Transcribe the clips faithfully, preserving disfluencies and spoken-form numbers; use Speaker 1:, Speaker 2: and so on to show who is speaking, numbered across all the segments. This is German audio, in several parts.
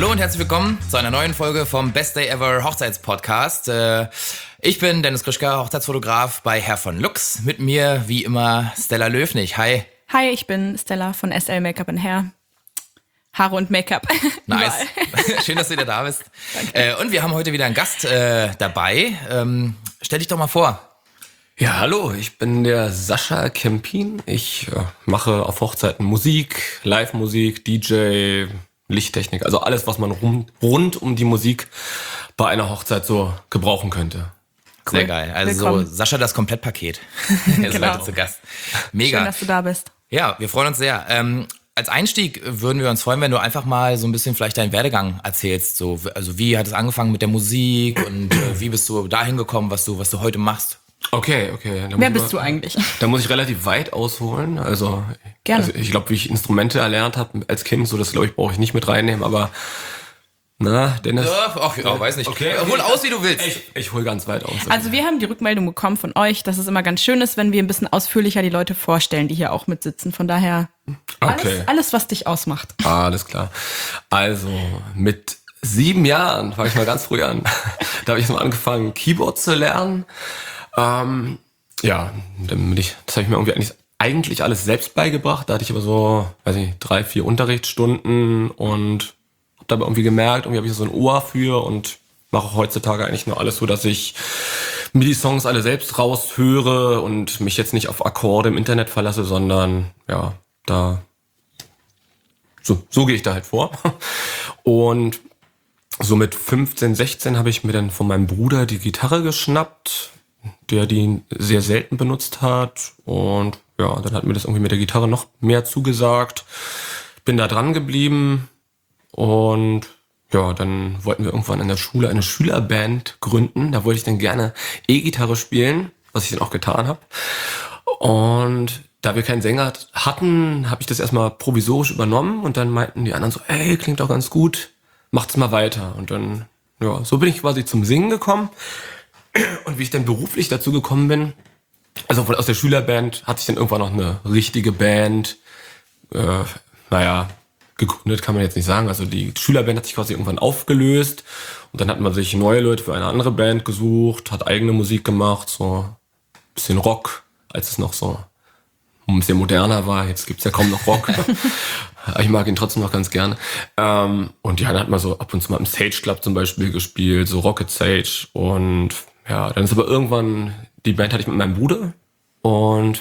Speaker 1: Hallo und herzlich willkommen zu einer neuen Folge vom Best Day Ever Hochzeitspodcast. Ich bin Dennis Krischka, Hochzeitsfotograf bei Herr von Lux. Mit mir wie immer Stella Löfnig. Hi.
Speaker 2: Hi, ich bin Stella von S L Make-up and Hair. Haare und Make-up.
Speaker 1: Nice. Schön, dass du wieder da bist. Danke. Und wir haben heute wieder einen Gast äh, dabei. Ähm, stell dich doch mal vor.
Speaker 3: Ja, hallo, ich bin der Sascha Kempin. Ich äh, mache auf Hochzeiten Musik, Live-Musik, D J, Lichttechnik, also alles, was man rum, rund um die Musik bei einer Hochzeit so gebrauchen könnte.
Speaker 1: Cool. Sehr geil. Also so Sascha, das Komplettpaket. Er ist
Speaker 2: Genau.
Speaker 1: heute zu Gast. Mega.
Speaker 2: Schön, dass du da bist.
Speaker 1: Ja, wir freuen uns sehr. Ähm, als Einstieg würden wir uns freuen, wenn du einfach mal so ein bisschen vielleicht deinen Werdegang erzählst. So, also wie hat es angefangen mit der Musik und äh, wie bist du dahin gekommen, was du, was du heute machst?
Speaker 3: Okay, okay.
Speaker 2: Wer bist du eigentlich?
Speaker 3: Da muss ich relativ weit ausholen. Also,
Speaker 2: Gerne.
Speaker 3: also ich glaube, wie ich Instrumente erlernt habe als Kind, so das glaube ich brauche ich nicht mit reinnehmen, aber na, Dennis.
Speaker 1: Ja, ach, ja, weiß nicht. Okay, hol aus, wie du willst.
Speaker 3: Ich, ich hole ganz weit aus.
Speaker 2: Also wir haben die Rückmeldung bekommen von euch, dass es immer ganz schön ist, wenn wir ein bisschen ausführlicher die Leute vorstellen, die hier auch mitsitzen. Von daher alles,
Speaker 3: Okay.
Speaker 2: alles was dich ausmacht.
Speaker 3: Alles klar. Also mit sieben Jahren fange ich mal ganz früh an. Da habe ich mal angefangen, Keyboard zu lernen. Ähm, ja, damit ich, das habe ich mir irgendwie eigentlich, eigentlich alles selbst beigebracht. Da hatte ich aber so, weiß nicht, drei, vier Unterrichtsstunden und habe dabei irgendwie gemerkt, irgendwie habe ich so ein Ohr für und mache heutzutage eigentlich nur alles so, dass ich mir die Songs alle selbst raushöre und mich jetzt nicht auf Akkorde im Internet verlasse, sondern ja, da so, so gehe ich da halt vor. Und so mit fünfzehn, sechzehn habe ich mir dann von meinem Bruder die Gitarre geschnappt, der die sehr selten benutzt hat. Und ja, dann hat mir das irgendwie mit der Gitarre noch mehr zugesagt. Bin da dran geblieben und ja, dann wollten wir irgendwann in der Schule eine Schülerband gründen. Da wollte ich dann gerne E-Gitarre spielen, was ich dann auch getan habe. Und da wir keinen Sänger hatten, habe ich das erstmal provisorisch übernommen und dann meinten die anderen so, ey, klingt doch ganz gut, macht's mal weiter. Und dann, ja, so bin ich quasi zum Singen gekommen. Und wie ich dann beruflich dazu gekommen bin, also aus der Schülerband hat sich dann irgendwann noch eine richtige Band, äh, naja, gegründet kann man jetzt nicht sagen. Also die Schülerband hat sich quasi irgendwann aufgelöst und dann hat man sich neue Leute für eine andere Band gesucht, hat eigene Musik gemacht, so ein bisschen Rock, als es noch so ein bisschen moderner war. Jetzt gibt's ja kaum noch Rock. Ich mag ihn trotzdem noch ganz gerne. Ähm, und ja, dann hat man so ab und zu mal im Sage Club zum Beispiel gespielt, so Rocket Sage. Und ja, dann ist aber irgendwann, die Band hatte ich mit meinem Bruder und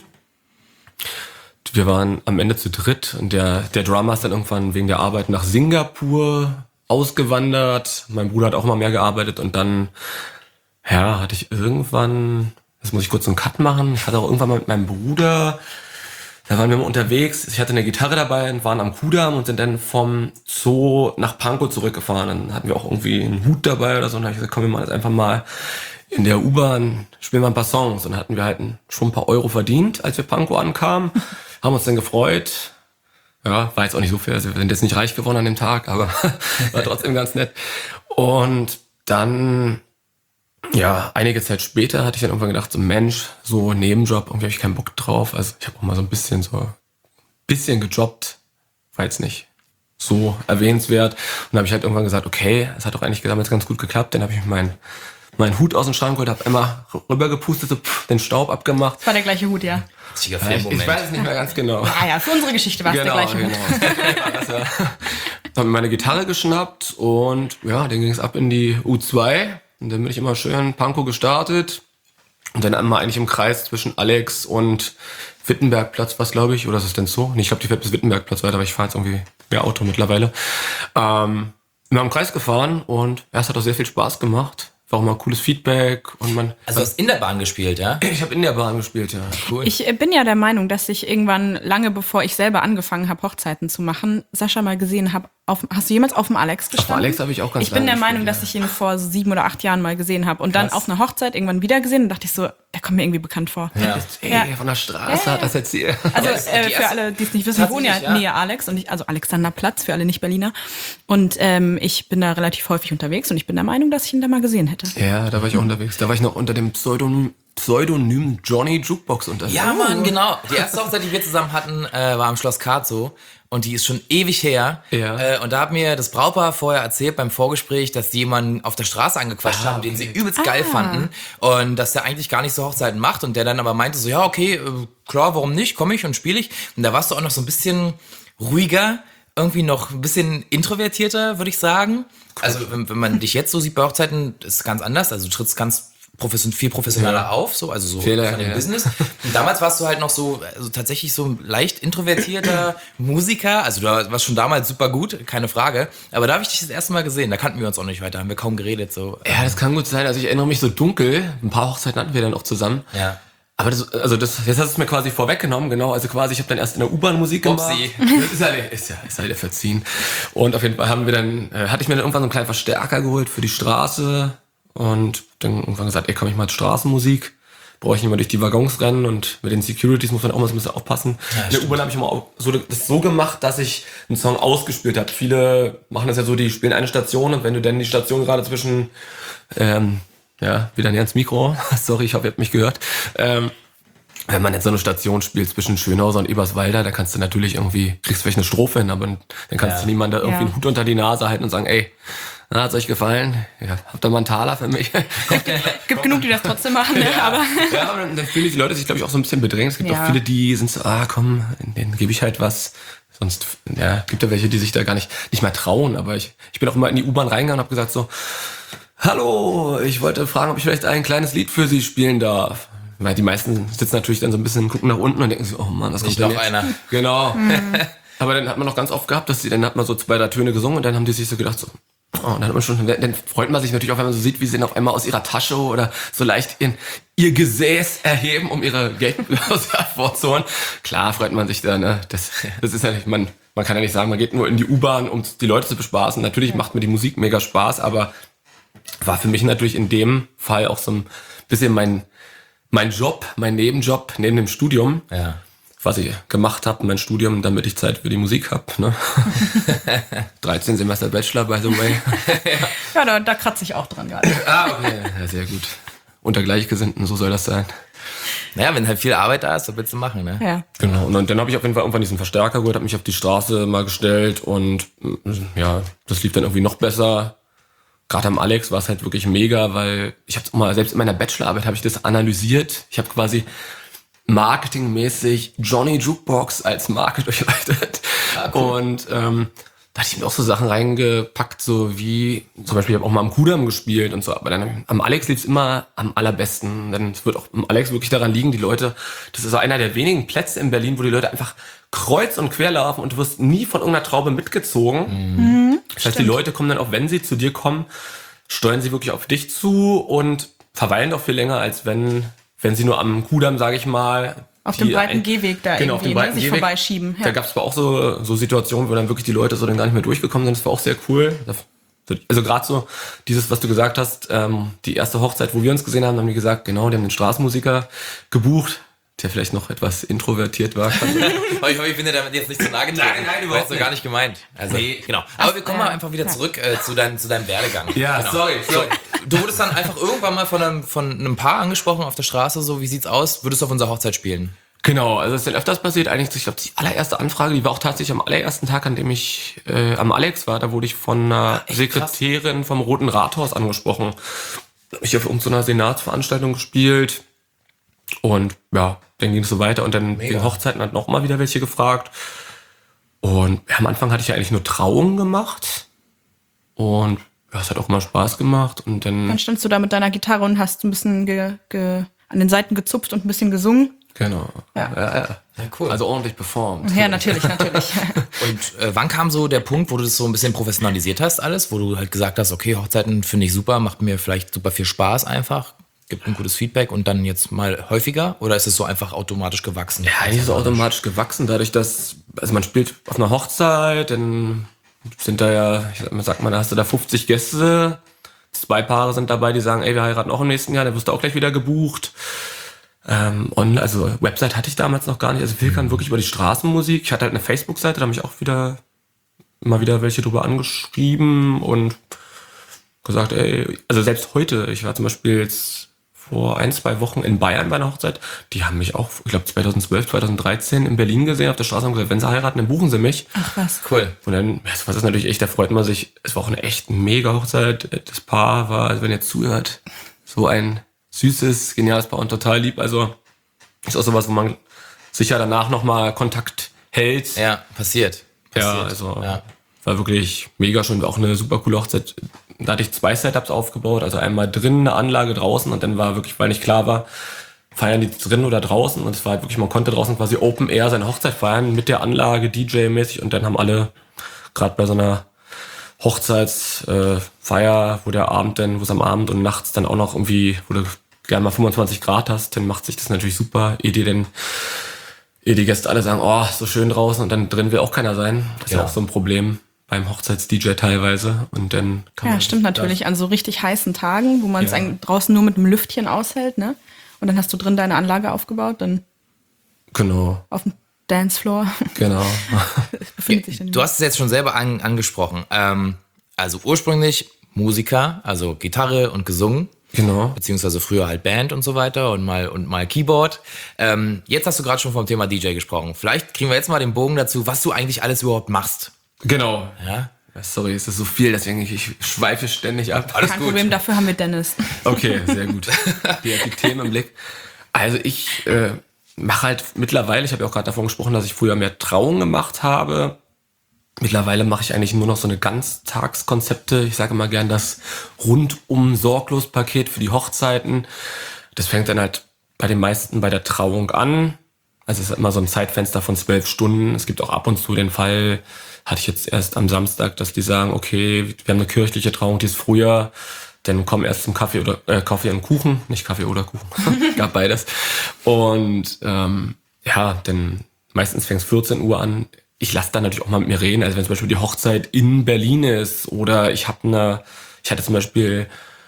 Speaker 3: wir waren am Ende zu dritt und der, der Drummer ist dann irgendwann wegen der Arbeit nach Singapur ausgewandert. Mein Bruder hat auch mal mehr gearbeitet und dann, ja, hatte ich irgendwann, jetzt muss ich kurz einen Cut machen, ich hatte auch irgendwann mal mit meinem Bruder, da waren wir mal unterwegs, ich hatte eine Gitarre dabei und waren am Kudamm und sind dann vom Zoo nach Pankow zurückgefahren. Dann hatten wir auch irgendwie einen Hut dabei oder so und dann habe ich gesagt, komm, wir machen jetzt einfach mal in der U-Bahn, spielen wir ein paar Songs. Und dann hatten wir halt schon ein paar Euro verdient, als wir Pankow ankamen, haben uns dann gefreut. Ja, war jetzt auch nicht so viel, also wir sind jetzt nicht reich geworden an dem Tag, aber war trotzdem ganz nett. Und dann, ja, einige Zeit später hatte ich dann irgendwann gedacht, so Mensch, so Nebenjob, irgendwie habe ich keinen Bock drauf. Also ich habe auch mal so ein bisschen so, bisschen gejobbt, war jetzt nicht so erwähnenswert. Und dann habe ich halt irgendwann gesagt, okay, es hat doch eigentlich damals ganz gut geklappt. Dann habe ich meinen meinen Hut aus dem Schrank geholt, habe immer rübergepustet, so pff, den Staub abgemacht.
Speaker 2: Das war der gleiche Hut, ja.
Speaker 1: Richtiger
Speaker 3: Ich,
Speaker 1: Filmmoment.
Speaker 3: ich weiß es nicht mehr ganz genau.
Speaker 2: Ah ja, für unsere Geschichte war es
Speaker 3: Genau,
Speaker 2: der gleiche
Speaker 3: genau.
Speaker 2: Hut.
Speaker 3: Also, habe mir meine Gitarre geschnappt und ja, dann ging es ab in die U zwei. Und dann bin ich immer schön Pankow gestartet. Und dann einmal eigentlich im Kreis zwischen Alex und Wittenbergplatz, was glaube ich, oder ist es denn so? Nee, ich glaube, die fährt bis Wittenbergplatz weiter, aber ich fahre jetzt irgendwie mehr Auto mittlerweile. Ähm, wir haben im Kreis gefahren und ja, es hat auch sehr viel Spaß gemacht. War auch mal cooles Feedback und man.
Speaker 1: Also du hast in der Bahn gespielt, ja?
Speaker 3: Ich habe in der Bahn gespielt, ja.
Speaker 1: Cool.
Speaker 2: Ich bin ja der Meinung, dass ich irgendwann, lange bevor ich selber angefangen habe, Hochzeiten zu machen, Sascha mal gesehen habe. Auf, hast du jemals auf dem Alex gestanden?
Speaker 3: Auf dem Alex habe ich auch ganz
Speaker 2: Ich bin
Speaker 3: lange
Speaker 2: der Meinung,
Speaker 3: gespielt,
Speaker 2: dass ich ihn vor so sieben oder acht Jahren mal gesehen habe. Und dann
Speaker 3: Krass.
Speaker 2: auf einer Hochzeit irgendwann wieder gesehen und dachte ich so, der kommt mir irgendwie bekannt vor.
Speaker 1: Ja.
Speaker 3: Ey,
Speaker 2: Ja.
Speaker 3: von der Straße
Speaker 2: Ja.
Speaker 3: hat das jetzt hier.
Speaker 2: Also
Speaker 1: Ja, das ist
Speaker 2: äh,
Speaker 1: die
Speaker 2: für
Speaker 1: erste-
Speaker 2: alle, die es nicht wissen, ich wohne ja
Speaker 1: Tatsächlich, ja.
Speaker 2: nähe Alex und ich, also Alexanderplatz für alle Nicht-Berliner. Und ähm, ich bin da relativ häufig unterwegs und ich bin der Meinung, dass ich ihn da mal gesehen hätte.
Speaker 3: Ja, da war ich auch unterwegs. Da war ich noch unter dem Pseudonym Pseudonym Johnny Jukebox unterwegs.
Speaker 1: Ja, Mann, genau. Die erste Hochzeit, die wir zusammen hatten, äh, war am Schloss Kartzow. Und die ist schon ewig her.
Speaker 3: Ja.
Speaker 1: Äh, und da hat mir das Brautpaar vorher erzählt beim Vorgespräch, dass die jemanden auf der Straße angequatscht
Speaker 3: Ah,
Speaker 1: haben, den
Speaker 3: okay.
Speaker 1: sie übelst geil fanden. Und dass der eigentlich gar nicht so Hochzeiten macht. Und der dann aber meinte so, ja, okay, äh, klar, warum nicht? Komme ich und spiele ich. Und da warst du auch noch so ein bisschen ruhiger, irgendwie noch ein bisschen introvertierter, würde ich sagen. Also wenn, wenn man dich jetzt so sieht bei Hochzeiten, ist es ganz anders. Also du trittst ganz profession viel professioneller
Speaker 3: Ja.
Speaker 1: auf, so, also so
Speaker 3: Fehler,
Speaker 1: von dem
Speaker 3: ja.
Speaker 1: Business. Und damals warst du halt noch so, also tatsächlich so ein leicht introvertierter Musiker. Also du warst schon damals super gut, keine Frage. Aber da habe ich dich das erste Mal gesehen. Da kannten wir uns auch nicht weiter, haben wir kaum geredet. So.
Speaker 3: Ja, das kann gut sein. Also ich erinnere mich so dunkel. Ein paar Hochzeiten hatten wir dann auch zusammen.
Speaker 1: Ja.
Speaker 3: Aber das, also das, jetzt hast du es mir quasi vorweggenommen, genau. Also quasi, ich habe dann erst in der U-Bahn Musik gemacht.
Speaker 1: Upsi.
Speaker 3: Das ist ja, ist ja, ist ja wieder verziehen. Und auf jeden Fall haben wir dann, äh, hatte ich mir dann irgendwann so einen kleinen Verstärker geholt für die Straße und dann irgendwann gesagt, ey, komm ich mal zur Straßenmusik. Brauche ich nicht mal durch die Waggons rennen und mit den Securities muss man auch mal so ein bisschen aufpassen.
Speaker 1: Ja,
Speaker 3: in der U-Bahn habe ich immer auch so, das so gemacht, dass ich einen Song ausgespielt habe. Viele machen das ja so, die spielen eine Station und wenn du dann die Station gerade zwischen, ähm, ja, wieder näher ins Mikro, sorry, ich hoffe, ihr habt mich gehört, ähm, wenn man jetzt so eine Station spielt zwischen Schönhauser und Eberswalder, da kannst du natürlich irgendwie, kriegst vielleicht eine Strophe hin, aber dann kannst
Speaker 1: Ja.
Speaker 3: du niemand da irgendwie
Speaker 2: Ja.
Speaker 3: einen Hut unter die Nase halten und sagen, ey, na, hat's euch gefallen? Ja, habt ihr mal einen Taler für mich?
Speaker 2: Gibt genug, die das trotzdem machen, ne? aber
Speaker 3: Ja, aber dann, dann fühlen die Leute sich, glaube ich, auch so ein bisschen bedrängt. Es gibt
Speaker 2: Ja.
Speaker 3: auch viele, die sind so, ah, komm, denen gebe ich halt was. Sonst, ja, gibt ja welche, die sich da gar nicht, nicht mal trauen. Aber ich, ich bin auch immer in die U-Bahn reingegangen und habe gesagt so, hallo, ich wollte fragen, ob ich vielleicht ein kleines Lied für Sie spielen darf. Weil die meisten sitzen natürlich dann so ein bisschen, gucken nach unten und denken sich, oh Mann, was kommt
Speaker 1: Nicht
Speaker 3: denn
Speaker 1: noch
Speaker 3: jetzt?
Speaker 1: einer.
Speaker 3: Genau. Aber dann hat man noch ganz oft gehabt, dass sie, dann hat man so zwei, drei Töne gesungen und dann haben die sich so gedacht, so, oh, und dann hat man schon, dann freut man sich natürlich auch, wenn man so sieht, wie sie dann auf einmal aus ihrer Tasche oder so leicht in ihr Gesäß erheben, um ihre Geldbörse hervorzuholen. Klar freut man sich da, ne? Das, das ist ja nicht, man, man kann ja nicht sagen, man geht nur in die U-Bahn, um die Leute zu bespaßen. Natürlich macht mir die Musik mega Spaß, aber war für mich natürlich in dem Fall auch so ein bisschen mein, mein Job, mein Nebenjob neben dem Studium.
Speaker 1: Ja.
Speaker 3: Was ich gemacht habe, mein Studium, damit ich Zeit für die Musik habe. Ne? dreizehn Semester Bachelor, by the way.
Speaker 2: ja, da, da kratze ich auch dran gerade.
Speaker 3: Ah, okay. Ja, sehr gut. Unter Gleichgesinnten, so soll das sein.
Speaker 1: Naja, wenn halt viel Arbeit da ist, was willst du machen, ne?
Speaker 2: Ja.
Speaker 3: Genau. Und dann, dann habe ich auf jeden Fall irgendwann diesen Verstärker geholt, habe mich auf die Straße mal gestellt und ja, das lief dann irgendwie noch besser. Gerade am Alex war es halt wirklich mega, weil ich habe mal, selbst in meiner Bachelorarbeit habe ich das analysiert. Ich habe quasi marketingmäßig Johnny Jukebox als Marke durchleuchtet.
Speaker 1: Ah, cool.
Speaker 3: Und ähm, da hatte ich mir auch so Sachen reingepackt, so wie, zum Beispiel, ich habe auch mal am Kudamm gespielt und so, aber dann am Alex lief's immer am allerbesten. Dann es wird auch am Alex wirklich daran liegen, die Leute, das ist so einer der wenigen Plätze in Berlin, wo die Leute einfach kreuz und quer laufen und du wirst nie von irgendeiner Traube mitgezogen.
Speaker 2: Mhm,
Speaker 3: Das heißt, die Leute kommen dann auch, wenn sie zu dir kommen, steuern sie wirklich auf dich zu und verweilen doch viel länger, als wenn, wenn sie nur am Kudamm, sage ich mal,
Speaker 2: Auf
Speaker 3: die
Speaker 2: dem breiten
Speaker 3: ein-
Speaker 2: Gehweg da
Speaker 3: genau, auf
Speaker 2: irgendwie,
Speaker 3: dem
Speaker 2: ne,
Speaker 3: breiten
Speaker 2: sich
Speaker 3: Gehweg.
Speaker 2: vorbeischieben.
Speaker 3: Da
Speaker 2: Ja.
Speaker 3: gab es aber auch so, so Situationen, wo dann wirklich die Leute so dann gar nicht mehr durchgekommen sind. Das war auch sehr cool. Also gerade so dieses, was du gesagt hast, ähm, die erste Hochzeit, wo wir uns gesehen haben, haben die gesagt, genau, die haben den Straßenmusiker gebucht, der vielleicht noch etwas introvertiert war.
Speaker 1: Aber ich hoffe, ich bin dir damit jetzt nicht zu nahe getreten.
Speaker 3: Nein, nein,
Speaker 1: War
Speaker 3: überhaupt
Speaker 1: jetzt so
Speaker 3: nicht.
Speaker 1: gar nicht gemeint. Also,
Speaker 3: Nee.
Speaker 1: genau. Aber wir kommen mal
Speaker 2: ja.
Speaker 1: einfach wieder zurück äh, zu, dein, zu deinem Werdegang.
Speaker 3: Ja,
Speaker 1: genau.
Speaker 3: sorry, sorry.
Speaker 1: So, du wurdest dann einfach irgendwann mal von einem, von einem Paar angesprochen auf der Straße, so, wie sieht's aus? Würdest du auf unserer Hochzeit spielen?
Speaker 3: Genau, also es ist dann öfters passiert. Eigentlich, ich glaube, die allererste Anfrage, die war auch tatsächlich am allerersten Tag, an dem ich äh, am Alex war. Da wurde ich von einer
Speaker 1: echt
Speaker 3: Sekretärin vom Roten Rathaus angesprochen. Da habe ich auf irgendeiner Senatsveranstaltung gespielt. Und ja, dann ging es so weiter. Und dann
Speaker 1: Mega.
Speaker 3: wegen Hochzeiten hat noch mal wieder welche gefragt. Und ja, am Anfang hatte ich ja eigentlich nur Trauungen gemacht. Und ja, es hat auch mal Spaß gemacht. Und dann,
Speaker 2: Dann standst du da mit deiner Gitarre und hast ein bisschen ge, ge, an den Seiten gezupft und ein bisschen gesungen.
Speaker 3: genau.
Speaker 2: Ja.
Speaker 3: Ja, ja.
Speaker 1: Ja, cool.
Speaker 3: Also ordentlich performt.
Speaker 2: Ja, natürlich, natürlich.
Speaker 1: Und äh, wann kam so der Punkt, wo du das so ein bisschen professionalisiert hast, alles? Wo du halt gesagt hast, okay, Hochzeiten finde ich super, macht mir vielleicht super viel Spaß einfach, gibt ein gutes Feedback und dann jetzt mal häufiger? Oder ist es so einfach automatisch gewachsen?
Speaker 3: Ja, eigentlich ist es automatisch gewachsen, dadurch, dass, also man spielt auf einer Hochzeit, dann sind da ja, ich sag mal, sag mal, da hast du da fünfzig Gäste, zwei Paare sind dabei, die sagen, ey, wir heiraten auch im nächsten Jahr, dann wirst du auch gleich wieder gebucht. Ähm, und also Website hatte ich damals noch gar nicht, also viel kam wirklich über die Straßenmusik. Ich hatte halt eine Facebook-Seite, da habe ich auch wieder immer wieder welche drüber angeschrieben und gesagt, ey, also selbst heute, ich war zum Beispiel jetzt vor ein, zwei Wochen in Bayern bei einer Hochzeit. Die haben mich auch, ich glaube zweitausendzwölf, zweitausenddreizehn in Berlin gesehen auf der Straße und haben gesagt, wenn sie heiraten, dann buchen sie mich.
Speaker 2: Ach was.
Speaker 1: Cool.
Speaker 3: Und dann, das war das natürlich echt, da freut man sich. Es war auch eine echt mega Hochzeit. Das Paar war, also wenn ihr zuhört, so ein süßes, geniales Paar und total lieb. Also ist auch sowas, wo man sicher danach nochmal Kontakt hält.
Speaker 1: Ja, passiert. passiert.
Speaker 3: Ja, also
Speaker 1: ja.
Speaker 3: war wirklich mega schön. War auch eine super coole Hochzeit. Da hatte ich zwei Setups aufgebaut. Also einmal drin eine Anlage draußen und dann war wirklich, weil nicht klar war, feiern die drin oder draußen. Und es war halt wirklich, man konnte draußen quasi Open Air seine Hochzeit feiern mit der Anlage, D J-mäßig. Und dann haben alle, gerade bei so einer Hochzeitsfeier, äh, wo der Abend dann, wo es am Abend und nachts dann auch noch irgendwie, wo du gerne mal fünfundzwanzig Grad hast, dann macht sich das natürlich super, ehe die denn, ehe die Gäste alle sagen, oh, so schön draußen und dann drin will auch keiner sein. Das ist ja
Speaker 1: Genau.
Speaker 3: auch so ein Problem beim Hochzeits-D J teilweise und dann kann
Speaker 2: Ja,
Speaker 3: man
Speaker 2: stimmt natürlich. An so richtig heißen Tagen, wo man es
Speaker 3: Ja.
Speaker 2: eigentlich draußen nur mit einem Lüftchen aushält, ne? Und dann hast du drin deine Anlage aufgebaut, dann
Speaker 3: Genau,
Speaker 2: auf dem Dancefloor
Speaker 3: genau.
Speaker 2: befindet sich dann
Speaker 1: Du hast es jetzt schon selber an, angesprochen. Ähm, also ursprünglich Musiker, also Gitarre und gesungen.
Speaker 3: Genau.
Speaker 1: Beziehungsweise früher halt Band und so weiter und mal und mal Keyboard. Ähm, jetzt hast du gerade schon vom Thema D J gesprochen. Vielleicht kriegen wir jetzt mal den Bogen dazu, was du eigentlich alles überhaupt machst.
Speaker 3: Genau.
Speaker 1: Ja?
Speaker 3: Sorry, es ist so viel, deswegen ich, ich schweife ständig ab.
Speaker 1: Alles
Speaker 2: Kein
Speaker 1: gut.
Speaker 2: Problem, dafür haben wir Dennis.
Speaker 3: Okay, sehr gut. Die hat die Themen im Blick. Also ich äh, mache halt mittlerweile, ich habe ja auch gerade davon gesprochen, dass ich früher mehr Trauungen gemacht habe. Mittlerweile mache ich eigentlich nur noch so eine Ganztagskonzepte. Ich sage immer gern das rundum sorglos Paket für die Hochzeiten. Das fängt dann halt bei den meisten bei der Trauung an. Also es ist immer so ein Zeitfenster von zwölf Stunden. Es gibt auch ab und zu den Fall, hatte ich jetzt erst am Samstag, dass die sagen, okay, wir haben eine kirchliche Trauung, die ist früher, dann komm erst zum Kaffee oder äh, Kaffee und Kuchen, nicht Kaffee oder Kuchen, gab beides. Und ähm, ja, dann meistens fängt es vierzehn Uhr an. Ich lasse dann natürlich auch mal mit mir reden. Also wenn zum Beispiel die Hochzeit in Berlin ist oder ich habe eine, ich hatte zum Beispiel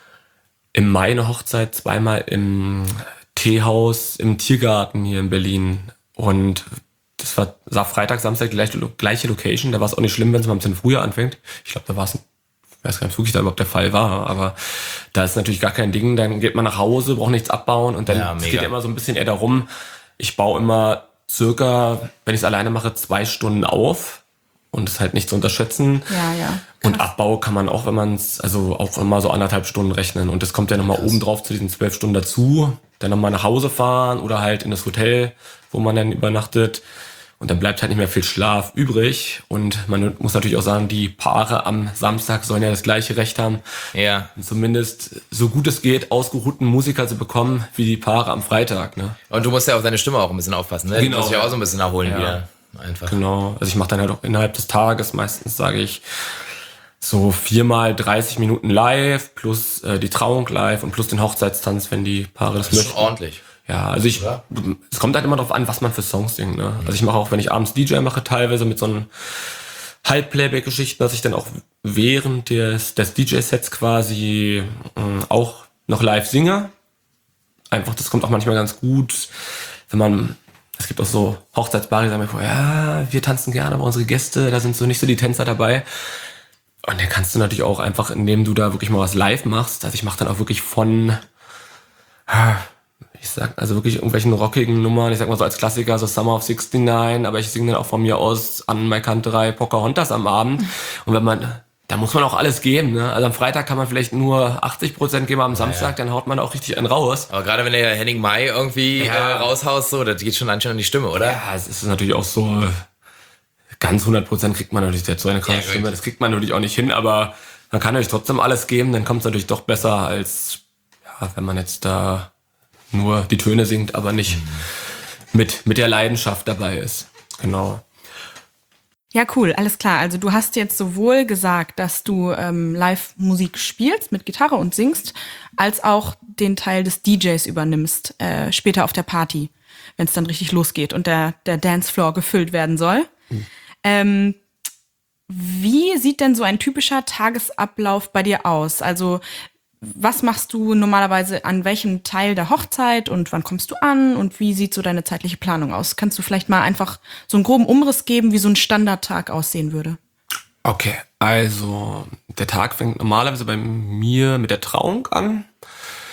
Speaker 3: im Mai eine Hochzeit zweimal im Teehaus im Tiergarten hier in Berlin und das war, war Freitag, Samstag die gleiche, gleiche Location. Da war es auch nicht schlimm, wenn es mal ein bisschen früher anfängt. Ich glaube, da war es, ich weiß gar nicht, wirklich da überhaupt der Fall war, aber da ist natürlich gar kein Ding. Dann geht man nach Hause, braucht nichts abbauen und dann
Speaker 1: Ja,
Speaker 3: es
Speaker 1: mega.
Speaker 3: geht ja immer so ein bisschen eher darum, ich baue immer circa, wenn ich es alleine mache, zwei Stunden auf und es halt nicht zu unterschätzen.
Speaker 2: Ja, ja.
Speaker 3: Und Abbau kann man auch, wenn man es, also auch immer so anderthalb Stunden rechnen. Und das kommt ja nochmal oben drauf zu diesen zwölf Stunden dazu. Dann nochmal nach Hause fahren oder halt in das Hotel, wo man dann übernachtet. Und dann bleibt halt nicht mehr viel Schlaf übrig. Und man muss natürlich auch sagen, die Paare am Samstag sollen ja das gleiche Recht haben,
Speaker 1: Ja.
Speaker 3: zumindest so gut es geht, ausgeruhten Musiker zu bekommen, wie die Paare am Freitag. Ne?
Speaker 1: Und du musst ja auf deine Stimme auch ein bisschen aufpassen, ne?
Speaker 3: Genau.
Speaker 1: Du musst dich ja auch so ein bisschen erholen
Speaker 3: Ja.
Speaker 1: wieder. Einfach.
Speaker 3: Genau. Also ich mache dann halt auch innerhalb des Tages, meistens sage ich, so viermal dreißig Minuten live, plus äh, die Trauung live und plus den Hochzeitstanz, wenn die Paare das,
Speaker 1: Das ist schon
Speaker 3: möchten.
Speaker 1: ordentlich.
Speaker 3: Ja, also ich,
Speaker 1: Oder?
Speaker 3: es kommt halt immer darauf an, was man für Songs singt. Ne? Also ich mache auch, wenn ich abends D J mache, teilweise mit so einem Halbplayback-Geschichten, dass ich dann auch während des, des D J-Sets quasi mh, auch noch live singe. Einfach, das kommt auch manchmal ganz gut, wenn man, es gibt auch so Hochzeitspaare, die sagen mir vorher, ja, wir tanzen gerne, aber unsere Gäste, da sind so nicht so die Tänzer dabei. Und dann kannst du natürlich auch einfach, indem du da wirklich mal was live machst, also ich mache dann auch wirklich von, ich sag, also wirklich irgendwelchen rockigen Nummern, ich sag mal so als Klassiker, so Summer of neunundsechzig, aber ich singe dann auch von mir aus an Mai Kanterei Pocahontas am Abend. Und wenn man, da muss man auch alles geben, ne? Also am Freitag kann man vielleicht nur achtzig Prozent geben, am Samstag, dann haut man auch richtig einen raus.
Speaker 1: Aber gerade wenn der Henning Mai irgendwie
Speaker 3: Ja.
Speaker 1: äh, raushaust, so, das geht schon anscheinend an die Stimme, oder?
Speaker 3: Ja, es ist natürlich auch so, ganz hundert Prozent kriegt man natürlich, der hat so eine krasse
Speaker 1: Ja,
Speaker 3: Stimme, das kriegt man natürlich auch nicht hin, aber man kann natürlich trotzdem alles geben, dann kommt es natürlich doch besser, als ja, wenn man jetzt da nur die Töne singt, aber nicht mit, mit der Leidenschaft dabei ist. Genau.
Speaker 2: Ja, cool, alles klar. Also du hast jetzt sowohl gesagt, dass du ähm, Live-Musik spielst mit Gitarre und singst, als auch den Teil des D Js übernimmst, äh, später auf der Party, wenn es dann richtig losgeht und der, der Dancefloor gefüllt werden soll. Mhm. Ähm, wie sieht denn so ein typischer Tagesablauf bei dir aus? Also was machst du normalerweise an welchem Teil der Hochzeit und wann kommst du an und wie sieht so deine zeitliche Planung aus? Kannst du vielleicht mal einfach so einen groben Umriss geben, wie so ein Standardtag aussehen würde?
Speaker 3: Okay, also der Tag fängt normalerweise bei mir mit der Trauung an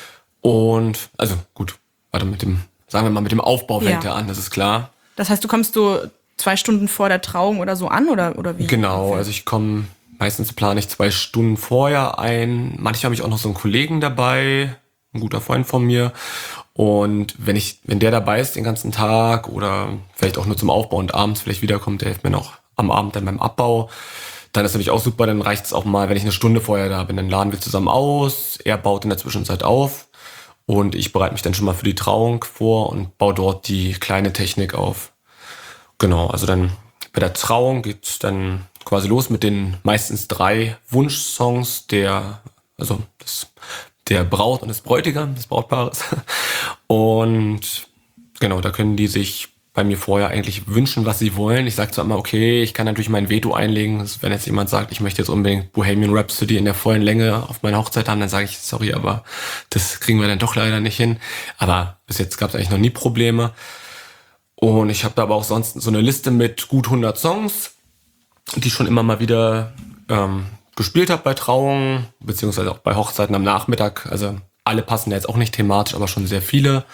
Speaker 3: Und, also gut, warte, mit dem, sagen wir mal, mit dem Aufbau fängt
Speaker 2: Ja.
Speaker 3: er an, das ist klar.
Speaker 2: Das heißt, du kommst so zwei Stunden vor der Trauung oder so an oder, oder wie?
Speaker 3: Genau, also ich komme, meistens plane ich zwei Stunden vorher ein. Manchmal habe ich auch noch so einen Kollegen dabei, ein guter Freund von mir. Und wenn ich, wenn der dabei ist den ganzen Tag oder vielleicht auch nur zum Aufbau und abends vielleicht wiederkommt, der hilft mir noch am Abend dann beim Abbau, dann ist natürlich auch super, dann reicht es auch mal, wenn ich eine Stunde vorher da bin, dann laden wir zusammen aus, er baut in der Zwischenzeit auf und ich bereite mich dann schon mal für die Trauung vor und baue dort die kleine Technik auf. Genau, also dann bei der Trauung geht's dann quasi los mit den meistens drei Wunschsongs der, also das, der Braut und des Bräutigams, des Brautpaares. Und genau, da können die sich bei mir vorher eigentlich wünschen, was sie wollen. Ich sage zwar immer, okay, ich kann natürlich mein Veto einlegen. Also wenn jetzt jemand sagt, ich möchte jetzt unbedingt Bohemian Rhapsody in der vollen Länge auf meiner Hochzeit haben, dann sage ich, sorry, aber das kriegen wir dann doch leider nicht hin. Aber bis jetzt gab es eigentlich noch nie Probleme. Und ich habe da aber auch sonst so eine Liste mit gut hundert Songs, die ich schon immer mal wieder ähm, gespielt habe bei Trauungen, beziehungsweise auch bei Hochzeiten am Nachmittag. Also alle passen da jetzt auch nicht thematisch, aber schon sehr viele.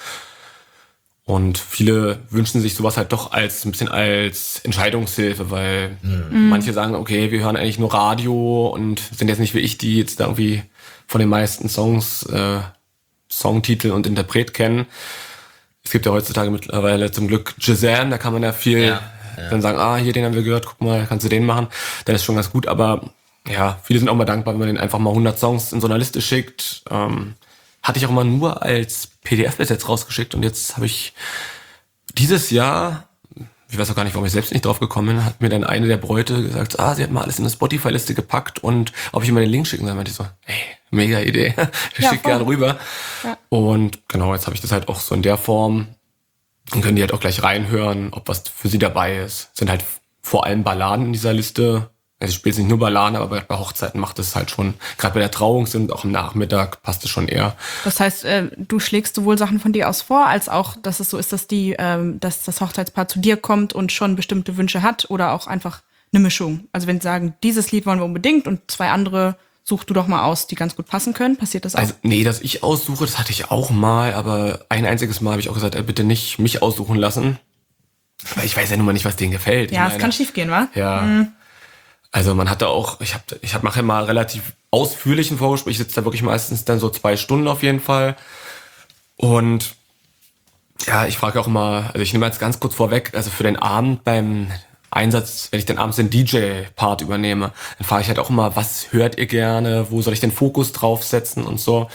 Speaker 3: Und viele wünschen sich sowas halt doch als ein bisschen als Entscheidungshilfe, weil mhm. manche sagen, okay, wir hören eigentlich nur Radio und sind jetzt nicht wie ich, die jetzt da irgendwie von den meisten Songs äh, Songtitel und Interpret kennen. Es gibt ja heutzutage mittlerweile zum Glück Shazam, da kann man ja viel ja, ja. dann sagen, ah, hier, den haben wir gehört, guck mal, kannst du den machen? Dann ist schon ganz gut, aber ja, viele sind auch mal dankbar, wenn man denen einfach mal hundert Songs in so einer Liste schickt. Ähm, hatte ich auch immer nur als P D F bis jetzt rausgeschickt und jetzt habe ich dieses Jahr, ich weiß auch gar nicht, warum ich selbst nicht drauf gekommen bin, hat mir dann eine der Bräute gesagt, ah, sie hat mal alles in eine Spotify-Liste gepackt und ob ich immer den Link schicken soll. Meinte ich so, hey, mega Idee, ich ja, schick gern rüber. Ja. Und genau, jetzt habe ich das halt auch so in der Form. Dann können die halt auch gleich reinhören, ob was für sie dabei ist. Sind halt vor allem Balladen in dieser Liste. Also ich spiele nicht nur Balladen, aber bei Hochzeiten macht es halt schon, gerade bei der Trauung sind auch am Nachmittag passt es schon eher.
Speaker 2: Das heißt, äh, du schlägst sowohl Sachen von dir aus vor, als auch, dass es so ist, dass die, ähm, dass das Hochzeitspaar zu dir kommt und schon bestimmte Wünsche hat oder auch einfach eine Mischung. Also wenn sie sagen, dieses Lied wollen wir unbedingt und zwei andere such du doch mal aus, die ganz gut passen können, passiert das auch?
Speaker 3: Also nee, dass ich aussuche, das hatte ich auch mal, aber ein einziges Mal habe ich auch gesagt, ey, bitte nicht mich aussuchen lassen, weil ich weiß ja nun mal nicht, was denen gefällt.
Speaker 2: Ja, es kann schief gehen, wa?
Speaker 3: Ja. Mhm. Also man hatte auch, ich habe, ich hab, mache immer relativ ausführlichen Vorgespräch. Ich sitze da wirklich meistens dann so zwei Stunden auf jeden Fall. Und ja, ich frage auch immer, also ich nehme jetzt ganz kurz vorweg, also für den Abend beim Einsatz, wenn ich dann abends den D J-Part übernehme, dann frage ich halt auch immer, was hört ihr gerne, wo soll ich den Fokus draufsetzen und so.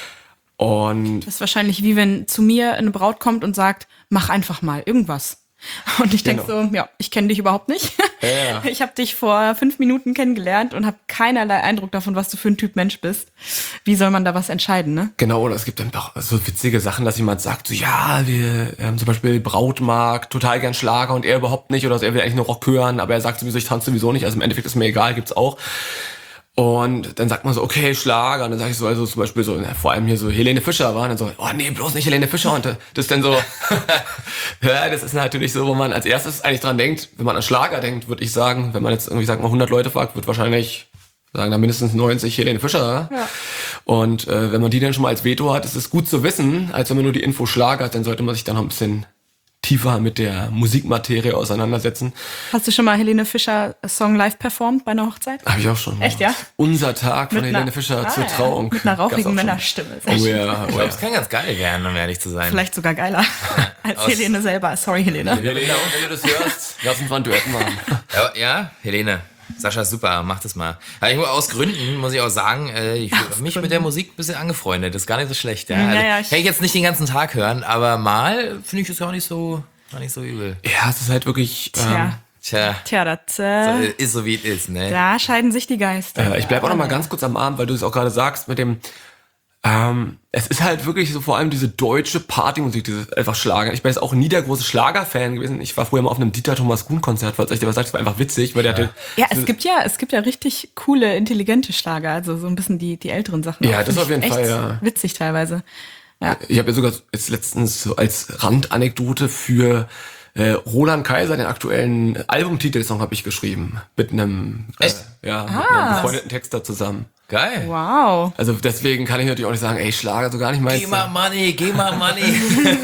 Speaker 3: Und
Speaker 2: das ist wahrscheinlich wie wenn zu mir eine Braut kommt und sagt, mach einfach mal irgendwas. Und ich denke genau. so, ja, ich kenne dich überhaupt nicht. Ja. Ich habe dich vor fünf Minuten kennengelernt und habe keinerlei Eindruck davon, was du für ein Typ Mensch bist. Wie soll man da was entscheiden, ne?
Speaker 3: Genau, oder es gibt dann doch so witzige Sachen, dass jemand sagt, so ja, wir ähm, zum Beispiel Braut mag total gern Schlager und er überhaupt nicht. Oder so, er will eigentlich nur Rock hören, aber er sagt sowieso, ich tanze sowieso nicht. Also im Endeffekt ist mir egal, gibt's auch. Und dann sagt man so, okay, Schlager. Und dann sage ich so, also zum Beispiel so, na, vor allem hier so Helene Fischer war. Und dann so, oh nee, bloß nicht Helene Fischer. Und das ist dann so, ja, das ist natürlich so, wo man als erstes eigentlich dran denkt, wenn man an Schlager denkt, würde ich sagen, wenn man jetzt irgendwie, sag mal, hundert Leute fragt, wird wahrscheinlich sagen da mindestens neunzig Helene Fischer. Ja. Und äh, wenn man die dann schon mal als Veto hat, ist es gut zu wissen, als wenn man nur die Info Schlager hat, dann sollte man sich dann noch ein bisschen tiefer mit der Musikmaterie auseinandersetzen.
Speaker 2: Hast du schon mal Helene Fischer Song live performt bei einer Hochzeit?
Speaker 3: Habe ich auch schon.
Speaker 2: Echt, ja?
Speaker 3: Unser Tag von
Speaker 2: mit
Speaker 3: Helene
Speaker 2: einer,
Speaker 3: Fischer
Speaker 2: ah,
Speaker 3: zur
Speaker 2: ja.
Speaker 3: Trauung.
Speaker 2: Mit einer rauchigen Männerstimme.
Speaker 3: Oh ja, oh
Speaker 1: ich glaube, es kann ganz geil werden, um ehrlich zu sein.
Speaker 2: Vielleicht sogar geiler als Aus Helene selber. Sorry, Helene.
Speaker 3: Helene, wenn du das hörst, lass uns mal ein Duett machen.
Speaker 1: Ja, ja, Helene. Sascha, super, mach das mal. Also aus Gründen muss ich auch sagen, ich habe mich mit der Musik ein bisschen angefreundet. Das ist gar nicht so schlecht. Ja. Also, ja, ja, ich kann ich jetzt nicht den ganzen Tag hören, aber mal finde ich das gar nicht so... War nicht so übel.
Speaker 3: Ja, es ist halt wirklich...
Speaker 2: Tja,
Speaker 3: ähm,
Speaker 1: Tja,
Speaker 2: Tja das äh,
Speaker 1: so, ist so wie es ist, ne?
Speaker 2: Da scheiden sich die Geister.
Speaker 3: Äh, ich bleib auch noch mal ganz kurz am Abend, weil du es auch gerade sagst mit dem... Ähm, es ist halt wirklich so vor allem diese deutsche Partymusik, dieses einfach Schlager. Ich bin jetzt auch nie der große Schlager-Fan gewesen. Ich war früher mal auf einem Dieter Thomas Kuhn-Konzert, falls euch der was sagt, das war einfach witzig, weil der
Speaker 2: ja.
Speaker 3: hatte...
Speaker 2: Ja, es gibt ja, es gibt ja richtig coole, intelligente Schlager, also so ein bisschen die, die älteren Sachen.
Speaker 3: Ja,
Speaker 2: auch.
Speaker 3: das auf jeden
Speaker 2: echt
Speaker 3: Fall, ja.
Speaker 2: Witzig teilweise. Ja.
Speaker 3: Ich habe ja sogar jetzt letztens so als Randanekdote für äh, Roland Kaiser, den aktuellen Albumtitelsong habe ich geschrieben. Mit einem, äh,
Speaker 1: Echt?
Speaker 3: ja, mit
Speaker 2: Ah.
Speaker 3: einem befreundeten Texter zusammen.
Speaker 1: Geil.
Speaker 2: Wow.
Speaker 3: Also deswegen kann ich natürlich auch nicht sagen, ey, Schlager, so gar nicht meins.
Speaker 1: Geh mal Money, geh mal Money.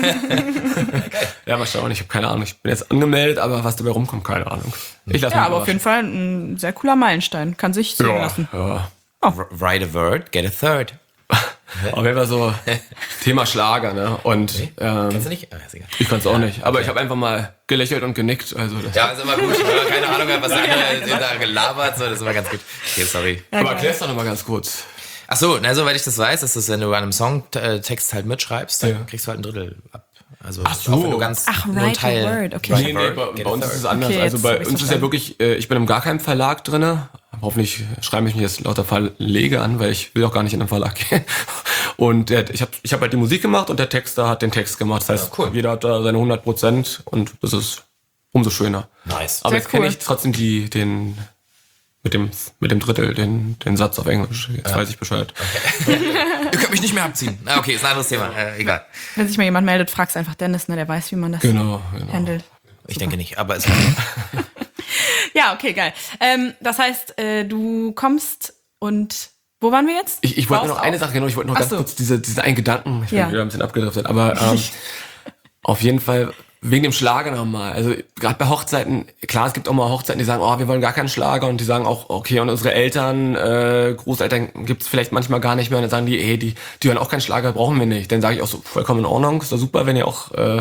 Speaker 3: Ja, mal schauen, ich habe keine Ahnung. Ich bin jetzt angemeldet, aber was dabei rumkommt, keine Ahnung. Ich lasse
Speaker 2: Ja,
Speaker 3: mich
Speaker 2: aber auf jeden Fall ein sehr cooler Meilenstein. Kann sich sehen
Speaker 3: ja,
Speaker 2: lassen.
Speaker 3: ja.
Speaker 1: Write a word, get a third.
Speaker 3: Auf jeden Fall so Thema Schlager, ne? Und ähm,
Speaker 1: Kennst du nicht? Ah, ist egal.
Speaker 3: ich kann es auch nicht. Aber ich habe einfach mal gelächelt und genickt. Also das
Speaker 1: Ja, ist immer gut. Wenn man keine Ahnung hat, was der andere da gelabert, so, das ist immer ganz gut. Okay, sorry.
Speaker 2: Ja,
Speaker 3: aber
Speaker 2: geil.
Speaker 3: erklär's doch nochmal ganz kurz.
Speaker 1: Ach so, na, soweit ich das weiß, ist das, wenn du an einem Songtext halt mitschreibst, dann
Speaker 3: Ja.
Speaker 1: kriegst du halt ein Drittel ab. Also,
Speaker 3: Ach so.
Speaker 1: auch wenn du ganz
Speaker 2: Ach,
Speaker 1: nur ein
Speaker 2: write a
Speaker 1: Teil.
Speaker 2: word, okay.
Speaker 1: Write
Speaker 3: Nee,
Speaker 1: a
Speaker 3: nee,
Speaker 1: word,
Speaker 3: bei,
Speaker 1: get
Speaker 3: bei
Speaker 1: a
Speaker 3: uns
Speaker 1: third.
Speaker 3: ist es anders.
Speaker 2: Okay,
Speaker 3: also
Speaker 2: jetzt
Speaker 3: bei
Speaker 2: hab ich's
Speaker 3: uns ist ja
Speaker 2: verstanden.
Speaker 3: wirklich, äh, ich bin im gar keinem Verlag drinne. Hoffentlich schreibe ich mich jetzt lauter Verlege an, weil ich will auch gar nicht in den Verlag gehen. Und der, ich habe ich hab halt die Musik gemacht und der Texter hat den Text gemacht. Das heißt,
Speaker 1: Ja, cool.
Speaker 3: jeder hat da seine hundert Prozent und das ist umso schöner.
Speaker 1: Nice.
Speaker 3: Aber
Speaker 2: Sehr
Speaker 3: jetzt kenne
Speaker 2: cool.
Speaker 3: ich trotzdem die, den, mit dem, mit dem Drittel, den, den Satz auf Englisch. Jetzt weiß ich Bescheid.
Speaker 1: Ihr könnt mich nicht mehr abziehen. Ah, okay, ist ein anderes Thema. Äh, egal.
Speaker 2: Wenn sich mal jemand meldet, frag's einfach Dennis, ne? Der weiß, wie man das
Speaker 3: Genau, genau.
Speaker 2: handelt.
Speaker 1: Ich denke nicht, aber es
Speaker 2: Ja, okay, geil. Ähm, das heißt, äh, du kommst und wo waren wir jetzt?
Speaker 3: Ich, ich wollte nur
Speaker 2: Baust
Speaker 3: noch eine
Speaker 2: auf.
Speaker 3: Sache, genau, ich wollte noch
Speaker 2: Ach
Speaker 3: ganz
Speaker 2: so.
Speaker 3: kurz diese, diese einen Gedanken, ich
Speaker 2: Ja.
Speaker 3: bin wieder ein bisschen abgedriftet, aber ähm, auf jeden Fall wegen dem Schlager nochmal. Also gerade bei Hochzeiten, klar, es gibt auch mal Hochzeiten, die sagen, oh, wir wollen gar keinen Schlager und die sagen auch, okay, und unsere Eltern, äh, Großeltern gibt's vielleicht manchmal gar nicht mehr und dann sagen die, ey, die, die hören auch keinen Schlager, brauchen wir nicht. Dann sage ich auch so, vollkommen in Ordnung, ist doch super, wenn ihr auch, äh,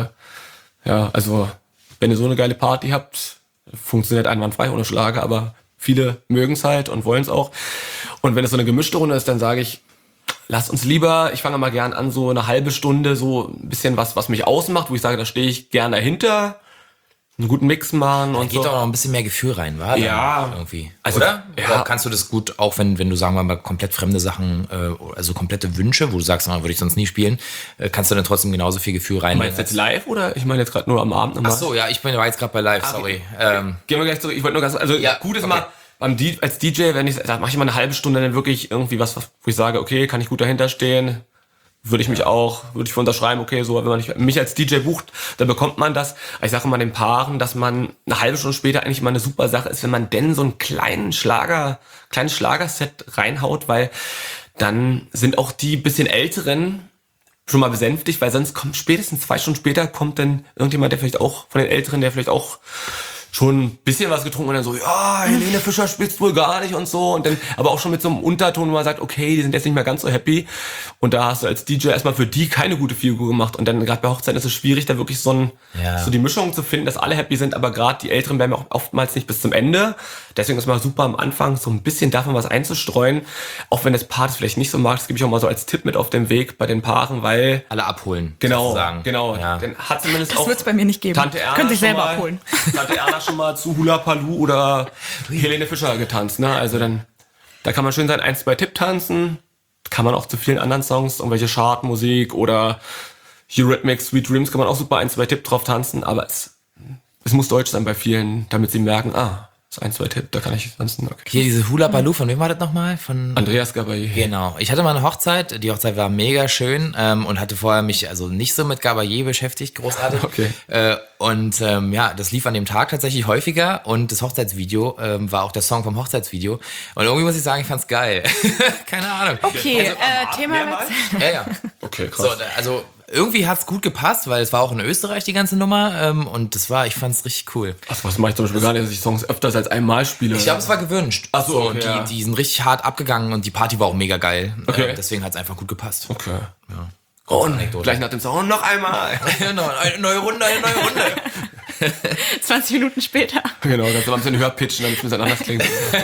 Speaker 3: ja, also wenn ihr so eine geile Party habt, funktioniert einwandfrei ohne Schlager, aber viele mögen's halt und wollen's auch. Und wenn es so eine gemischte Runde ist, dann sage ich, lasst uns lieber, ich fange mal gern an, so eine halbe Stunde, so ein bisschen was, was mich ausmacht, wo ich sage, da stehe ich gern dahinter, einen guten Mix machen und
Speaker 1: geht
Speaker 3: so.
Speaker 1: doch noch ein bisschen mehr Gefühl rein, wa? Dann
Speaker 3: Ja.
Speaker 1: Irgendwie.
Speaker 3: Also,
Speaker 1: Oder?
Speaker 3: ja.
Speaker 1: Oder kannst du das gut, auch wenn, wenn du, sagen wir mal, komplett fremde Sachen, äh, also komplette Wünsche, wo du sagst, na, würde ich sonst nie spielen, äh, kannst du dann trotzdem genauso viel Gefühl rein.
Speaker 3: Meinst du jetzt live oder ich meine jetzt gerade nur am Abend nochmal?
Speaker 1: Ach so, ja, ich bin war jetzt gerade bei Live, sorry. Ähm,
Speaker 3: Gehen wir gleich zurück. Ich wollte nur ganz, also
Speaker 1: Ja,
Speaker 3: gut ist
Speaker 1: okay.
Speaker 3: mal beim D, als D J, wenn ich, da mache ich mal eine halbe Stunde dann wirklich irgendwie was, wo ich sage, okay, kann ich gut dahinter stehen, würde ich mich auch, würde ich für unterschreiben, okay, so, wenn man nicht, mich als D J bucht, dann bekommt man das. Aber ich sage immer den Paaren, dass man eine halbe Stunde später eigentlich immer eine super Sache ist, wenn man denn so einen kleinen Schlager, kleines Schlagerset reinhaut, weil dann sind auch die bisschen Älteren schon mal besänftigt, weil sonst kommt spätestens zwei Stunden später kommt dann irgendjemand, der vielleicht auch von den Älteren, der vielleicht auch schon ein bisschen was getrunken und dann so, ja, Helene Fischer spielst wohl gar nicht und so und dann aber auch schon mit so einem Unterton, wo man sagt, okay, die sind jetzt nicht mehr ganz so happy und da hast du als D J erstmal für die keine gute Figur gemacht und dann gerade bei Hochzeiten ist es schwierig, da wirklich so, ein,
Speaker 1: Ja.
Speaker 3: so die Mischung zu finden, dass alle happy sind, aber gerade die Älteren bleiben auch oftmals nicht bis zum Ende, deswegen ist mal super am Anfang so ein bisschen davon was einzustreuen, auch wenn das Paar das vielleicht nicht so mag, das gebe ich auch mal so als Tipp mit auf den Weg bei den Paaren, weil
Speaker 1: alle abholen.
Speaker 3: Genau,
Speaker 1: sozusagen.
Speaker 3: genau.
Speaker 1: Ja.
Speaker 3: Dann hat zumindest
Speaker 2: Das
Speaker 3: auch
Speaker 2: wird's bei mir nicht geben.
Speaker 3: Tante Erna
Speaker 2: Können sich
Speaker 3: schon
Speaker 2: selber
Speaker 3: mal,
Speaker 2: abholen.
Speaker 3: Tante Erna schon mal zu Hula Palu oder Helene Fischer getanzt, ne? Also dann, da kann man schön sein ein, zwei Tipp tanzen. Kann man auch zu vielen anderen Songs, irgendwelche Chartmusik oder Eurythmics, Sweet Dreams, kann man auch super ein, zwei Tipp drauf tanzen. Aber es, es muss deutsch sein bei vielen, damit sie merken, ah, so ein, zwei Tipp, da kann ich tanzen. Okay.
Speaker 1: Hier diese Hula Baloo, von wem war das nochmal? Von
Speaker 3: Andreas Gabayé.
Speaker 1: Genau. Ich hatte mal eine Hochzeit. Die Hochzeit war mega schön ähm, und hatte vorher mich also nicht so mit Gabayé beschäftigt, großartig.
Speaker 3: Okay.
Speaker 1: Äh, und ähm, ja, das lief an dem Tag tatsächlich häufiger und das Hochzeitsvideo ähm, war auch der Song vom Hochzeitsvideo. Und irgendwie muss ich sagen, ich fand's geil. Keine Ahnung.
Speaker 2: Okay, äh, Thema
Speaker 3: mehrmals?
Speaker 2: Wechsel.
Speaker 1: Ja, ja.
Speaker 3: Okay, krass.
Speaker 1: So, also irgendwie hat's gut gepasst, weil es war auch in Österreich die ganze Nummer ähm, und das war, ich fand's richtig cool.
Speaker 3: Ach, was mache ich zum Beispiel gar nicht, dass ich Songs öfters als einmal spiele.
Speaker 1: Ich glaube, es war gewünscht.
Speaker 3: Ach so, okay,
Speaker 1: und die,
Speaker 3: ja.
Speaker 1: die sind richtig hart abgegangen und die Party war auch mega geil.
Speaker 3: Okay.
Speaker 1: Äh, deswegen hat's einfach gut gepasst.
Speaker 3: Okay.
Speaker 1: Ja.
Speaker 3: Oh, und
Speaker 1: Anekdote.
Speaker 3: gleich nach dem Song noch einmal.
Speaker 1: Genau, eine neue Runde, eine neue Runde.
Speaker 2: zwanzig Minuten später.
Speaker 3: Genau, ganz mal ein bisschen höher pitchen, damit es ein bisschen anders klingt.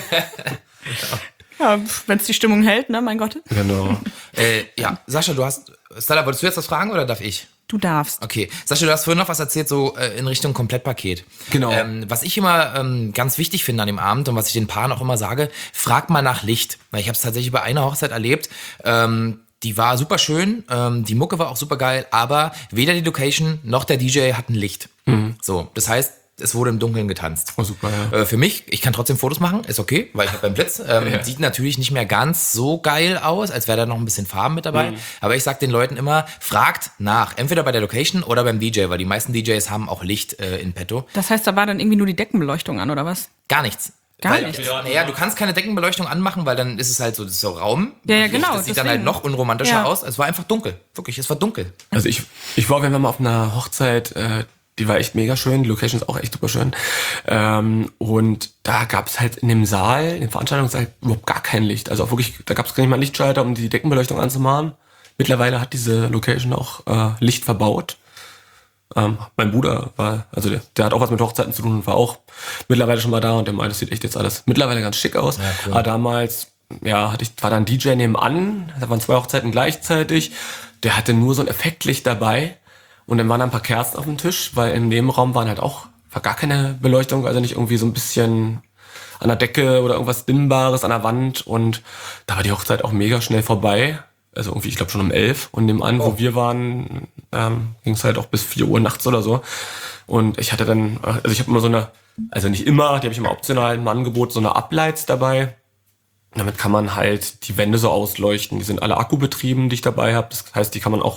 Speaker 2: Ja, wenn es die Stimmung hält, ne, mein Gott.
Speaker 3: Genau.
Speaker 1: äh, ja, Sascha, du hast, Stella, wolltest du jetzt was fragen oder darf ich?
Speaker 2: Du darfst.
Speaker 1: Okay. Sascha, du hast vorhin noch was erzählt, so äh, in Richtung Komplettpaket.
Speaker 3: Genau.
Speaker 1: Ähm, was ich immer ähm, ganz wichtig finde an dem Abend und was ich den Paaren auch immer sage, frag mal nach Licht. Weil ich habe es tatsächlich bei einer Hochzeit erlebt. Ähm, die war super schön, ähm, die Mucke war auch super geil, aber weder die Location noch der D J hatten Licht. So, das heißt, es wurde im Dunkeln getanzt.
Speaker 3: Oh, super, ja.
Speaker 1: Äh, für mich, ich kann trotzdem Fotos machen, ist okay, weil ich habe beim Blitz. Ähm,
Speaker 3: Ja.
Speaker 1: Sieht natürlich nicht mehr ganz so geil aus, als wäre da noch ein bisschen Farben mit dabei.
Speaker 3: Mhm.
Speaker 1: Aber ich sag den Leuten immer, fragt nach, entweder bei der Location oder beim D J, weil die meisten D Js haben auch Licht äh, in petto.
Speaker 2: Das heißt, da war dann irgendwie nur die Deckenbeleuchtung an, oder was?
Speaker 1: Gar nichts.
Speaker 2: Gar
Speaker 1: weil,
Speaker 2: nichts?
Speaker 1: Naja, du kannst keine Deckenbeleuchtung anmachen, weil dann ist es halt so, das ist so Raum.
Speaker 2: Ja, ja, genau,
Speaker 1: Das sieht dann
Speaker 2: deswegen.
Speaker 1: halt noch unromantischer
Speaker 2: Ja.
Speaker 1: aus. Es war einfach dunkel. Wirklich, es war dunkel.
Speaker 3: Also ich, ich war, wir waren mal auf einer Hochzeit, äh, die war echt mega schön, die Location ist auch echt super schön. Ähm, und da gab es halt in dem Saal, in dem Veranstaltungssaal, überhaupt gar kein Licht. Also auch wirklich, da gab es gar nicht mal einen Lichtschalter, um die Deckenbeleuchtung anzumachen. Mittlerweile hat diese Location auch äh, Licht verbaut. Ähm, mein Bruder war, also der, der hat auch was mit Hochzeiten zu tun und war auch mittlerweile schon mal da und der meinte, das sieht echt jetzt alles mittlerweile ganz schick aus.
Speaker 1: Ja, cool.
Speaker 3: Aber damals, ja, hatte ich, war da ein D J nebenan, da waren zwei Hochzeiten gleichzeitig, der hatte nur so ein Effektlicht dabei und dann waren da ein paar Kerzen auf dem Tisch, weil im Nebenraum waren halt auch, war gar keine Beleuchtung, also nicht irgendwie so ein bisschen an der Decke oder irgendwas Dimmbares an der Wand und da war die Hochzeit auch mega schnell vorbei. Also irgendwie, ich glaube schon um elf und nebenan,
Speaker 1: Oh.
Speaker 3: wo wir waren, ähm, ging es halt auch bis vier Uhr nachts oder so. Und ich hatte dann, also ich habe immer so eine, also nicht immer, die habe ich immer optional im Angebot, so eine Uplights dabei. Damit kann man halt die Wände so ausleuchten. Die sind alle akkubetrieben, die ich dabei habe. Das heißt, die kann man auch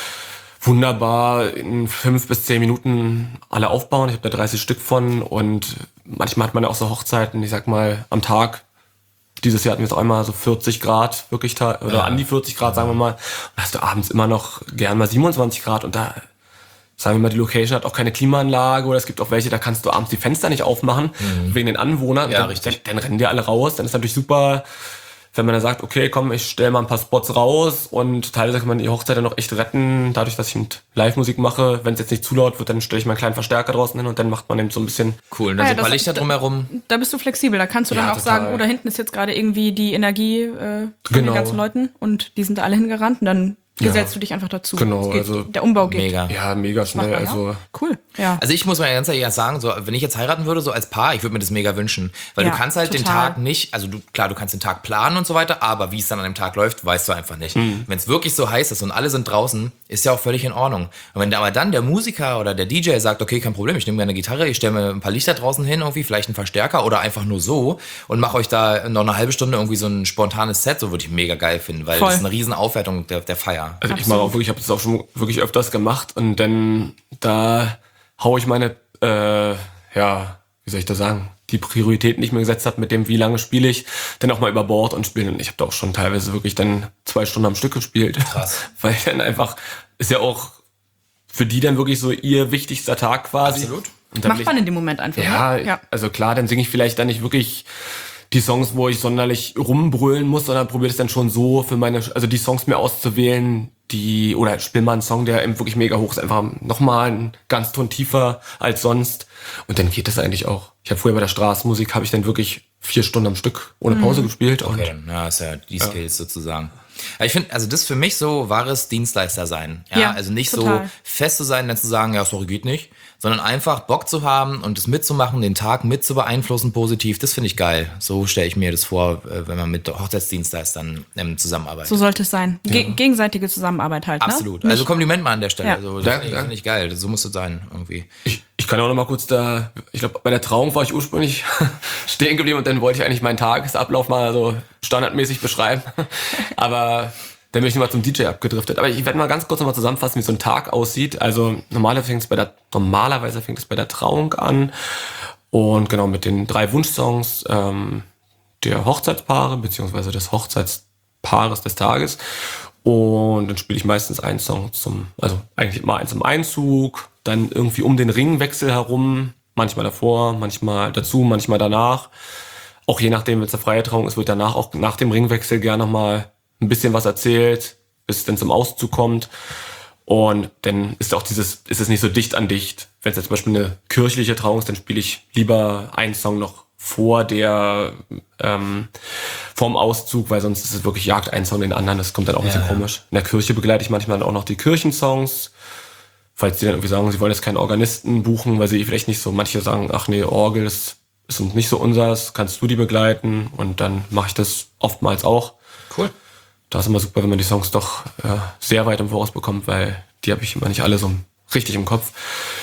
Speaker 3: wunderbar in fünf bis zehn Minuten alle aufbauen. Ich habe da dreißig Stück von und manchmal hat man ja auch so Hochzeiten, ich sag mal, am Tag. Dieses Jahr hatten wir jetzt auch einmal so vierzig Grad, wirklich, ta- oder
Speaker 1: Ja.
Speaker 3: an die vierzig Grad, sagen wir mal. Und da hast du abends immer noch gern mal siebenundzwanzig Grad und da, sagen wir mal, die Location hat auch keine Klimaanlage oder es gibt auch welche, da kannst du abends die Fenster nicht aufmachen, wegen den Anwohnern.
Speaker 1: Ja,
Speaker 3: dann,
Speaker 1: richtig.
Speaker 3: Dann, dann rennen die alle raus, dann ist natürlich super, wenn man dann sagt, okay, komm, ich stelle mal ein paar Spots raus und teilweise kann man die Hochzeit dann noch echt retten, dadurch, dass ich mit Live-Musik mache. Wenn es jetzt nicht zu laut wird, dann stelle ich meinen kleinen Verstärker draußen hin und dann macht man eben so ein bisschen.
Speaker 1: Cool. Und dann
Speaker 2: Ah,
Speaker 1: so
Speaker 2: ja,
Speaker 1: ein paar
Speaker 2: das-
Speaker 1: Lichter drumherum.
Speaker 2: Da bist du flexibel. Da kannst du dann
Speaker 3: Ja,
Speaker 2: auch
Speaker 3: total.
Speaker 2: sagen, oh, da hinten ist jetzt gerade irgendwie die Energie äh, von
Speaker 3: Genau.
Speaker 2: den ganzen Leuten und die sind da alle hingerannt und dann
Speaker 3: Ja.
Speaker 2: gesellst du dich einfach dazu.
Speaker 3: Genau,
Speaker 2: Es geht,
Speaker 3: also
Speaker 2: der Umbau geht.
Speaker 1: Mega.
Speaker 3: Ja, mega schnell.
Speaker 2: Machbar, ja?
Speaker 3: Also
Speaker 2: Cool, ja.
Speaker 1: Also ich muss mal ganz ehrlich sagen, so, wenn ich jetzt heiraten würde, so als Paar, ich würde mir das mega wünschen. Weil
Speaker 2: Ja,
Speaker 1: du kannst halt den
Speaker 2: total.
Speaker 1: Tag nicht, also du, klar, du kannst den Tag planen und so weiter, aber wie es dann an dem Tag läuft, weißt du einfach nicht.
Speaker 3: Mhm.
Speaker 1: Wenn es wirklich so heiß ist und alle sind draußen, ist ja auch völlig in Ordnung. Und wenn aber dann der Musiker oder der D J sagt, okay, kein Problem, ich nehme mir eine Gitarre, ich stelle mir ein paar Lichter draußen hin, irgendwie, vielleicht einen Verstärker oder einfach nur so und mache euch da noch eine halbe Stunde irgendwie so ein spontanes Set, so würde ich mega geil finden, weil
Speaker 2: Voll.
Speaker 1: das ist eine riesen Aufwertung der, der Feier.
Speaker 3: Also ich mache auch wirklich, ich habe das auch schon wirklich öfters gemacht und dann da hau ich meine, äh, ja, wie soll ich das sagen, die Priorität nicht mehr gesetzt habe mit dem, wie lange spiele ich, dann auch mal über Bord und spielen. Und ich habe da auch schon teilweise wirklich dann zwei Stunden am Stück gespielt.
Speaker 1: Krass.
Speaker 3: Weil dann einfach, ist ja auch für die dann wirklich so ihr wichtigster Tag quasi.
Speaker 1: Absolut.
Speaker 3: Und dann
Speaker 2: Macht
Speaker 3: will
Speaker 2: man
Speaker 3: ich,
Speaker 2: in dem Moment einfach.
Speaker 3: ja,
Speaker 2: ne? ja.
Speaker 3: also klar, dann singe ich vielleicht dann nicht wirklich die Songs, wo ich sonderlich rumbrüllen muss, sondern probiere es dann schon so für meine, also die Songs mir auszuwählen, die, oder spiel mal einen Song, der eben wirklich mega hoch ist, einfach nochmal einen ganz Ton tiefer als sonst. Und dann geht das eigentlich auch. Ich habe früher bei der Straßenmusik, habe ich dann wirklich vier Stunden am Stück ohne Pause gespielt. Und
Speaker 1: Okay, ja, ist ja die Skills sozusagen. Aber ich finde, also das für mich so wahres Dienstleister sein. Ja,
Speaker 2: Ja,
Speaker 1: also nicht
Speaker 2: total.
Speaker 1: so fest zu sein, dann zu sagen, ja, sorry, geht nicht, sondern einfach Bock zu haben und das mitzumachen, den Tag mit zu beeinflussen positiv, das finde ich geil. So stelle ich mir das vor, äh, wenn man mit Hochzeitsdienstleistern ähm, zusammenarbeitet.
Speaker 2: So sollte es sein. Ge gegenseitige Zusammenarbeit halt, ne?
Speaker 1: Absolut. Also Kompliment mal an der Stelle.
Speaker 2: Ja.
Speaker 1: Also, das
Speaker 3: Danke,
Speaker 1: finde ich,
Speaker 3: danke.
Speaker 1: find ich geil. So muss es sein, irgendwie.
Speaker 3: Ich, ich kann auch noch mal kurz da, ich glaube, bei der Trauung war ich ursprünglich stehen geblieben und dann wollte ich eigentlich meinen Tagesablauf mal so standardmäßig beschreiben. Aber dann bin ich nochmal zum D J abgedriftet. Aber ich werde mal ganz kurz nochmal zusammenfassen, wie so ein Tag aussieht. Also normalerweise fängt es bei der, normalerweise fängt es bei der Trauung an. Und genau mit den drei Wunschsongs ähm, der Hochzeitspaare, beziehungsweise des Hochzeitspaares des Tages. Und dann spiele ich meistens einen Song zum, also eigentlich immer einen zum Einzug, dann irgendwie um den Ringwechsel herum, manchmal davor, manchmal dazu, manchmal danach. Auch je nachdem, wenn es eine freie Trauung ist, wird danach auch nach dem Ringwechsel gerne nochmal ein bisschen was erzählt, bis es dann zum Auszug kommt. Und dann ist auch dieses, ist es nicht so dicht an dicht. Wenn es jetzt zum Beispiel eine kirchliche Trauung ist, dann spiele ich lieber einen Song noch vor der, ähm, vorm Auszug, weil sonst ist es wirklich jagt ein Song den anderen. Das kommt dann auch ein bisschen
Speaker 1: Ja, ja.
Speaker 3: komisch. In der Kirche begleite ich manchmal dann auch noch die Kirchensongs. Falls die dann irgendwie sagen, sie wollen jetzt keinen Organisten buchen, weil sie vielleicht nicht so, manche sagen, ach nee, Orgel, das ist uns nicht so unsers, kannst du die begleiten? Und dann mache ich das oftmals auch.
Speaker 1: Cool.
Speaker 3: Da ist immer super, wenn man die Songs doch äh, sehr weit im Voraus bekommt, weil die habe ich immer nicht alle so richtig im Kopf.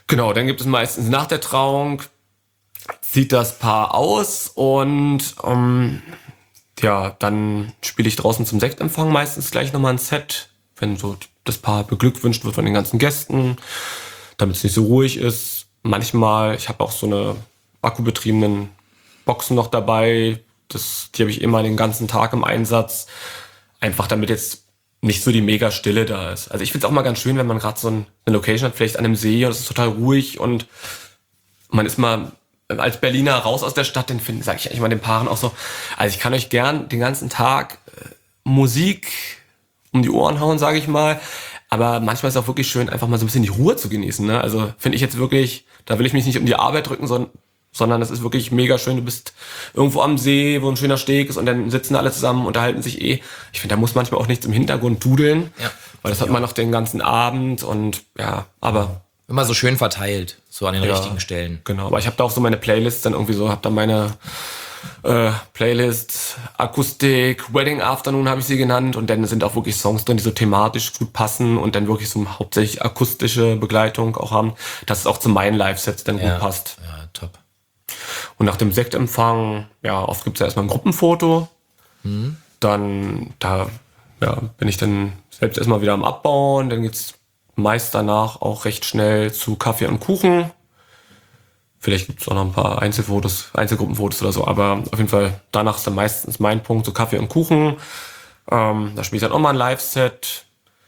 Speaker 3: Genau, dann gibt es meistens nach der Trauung, zieht das Paar aus und ähm, ja, dann spiele ich draußen zum Sektempfang meistens gleich nochmal ein Set, wenn so das Paar beglückwünscht wird von den ganzen Gästen, damit es nicht so ruhig ist. Manchmal, ich habe auch so eine akkubetriebenen Boxen noch dabei, das, die habe ich immer den ganzen Tag im Einsatz, einfach damit jetzt nicht so die mega Stille da ist. Also ich finde es auch mal ganz schön, wenn man gerade so eine Location hat, vielleicht an einem See und es ist total ruhig und man ist mal als Berliner raus aus der Stadt, dann finde sage ich eigentlich mal den Paaren auch so, also ich kann euch gern den ganzen Tag äh, Musik um die Ohren hauen, sage ich mal, aber manchmal ist es auch wirklich schön, einfach mal so ein bisschen die Ruhe zu genießen. Ne? Also finde ich jetzt wirklich, da will ich mich nicht um die Arbeit drücken, sondern sondern es ist wirklich mega schön, du bist irgendwo am See, wo ein schöner Steg ist und dann sitzen alle zusammen, unterhalten sich eh. Ich finde, da muss manchmal auch nichts im Hintergrund dudeln,
Speaker 1: Ja.
Speaker 3: weil das hat man noch den ganzen Abend und ja, aber
Speaker 1: Immer so schön verteilt, so an den
Speaker 3: ja,
Speaker 1: richtigen Stellen.
Speaker 3: Genau, aber ich habe da auch so meine Playlists dann irgendwie so, habe da meine äh, Playlist, Akustik, Wedding Afternoon habe ich sie genannt und dann sind auch wirklich Songs drin, die so thematisch gut passen und dann wirklich so hauptsächlich akustische Begleitung auch haben, dass es auch zu meinen Live-Sets dann
Speaker 1: Ja.
Speaker 3: gut passt.
Speaker 1: Ja, top.
Speaker 3: Und nach dem Sektempfang, ja, oft gibt's ja erstmal ein Gruppenfoto. Mhm. Dann, da ja, bin ich dann selbst erstmal wieder am Abbauen. Dann geht's meist danach auch recht schnell zu Kaffee und Kuchen. Vielleicht gibt's auch noch ein paar Einzelfotos, Einzelgruppenfotos oder so. Aber auf jeden Fall, danach ist dann meistens mein Punkt, so Kaffee und Kuchen. Ähm, da spiele ich dann auch mal ein Live-Set.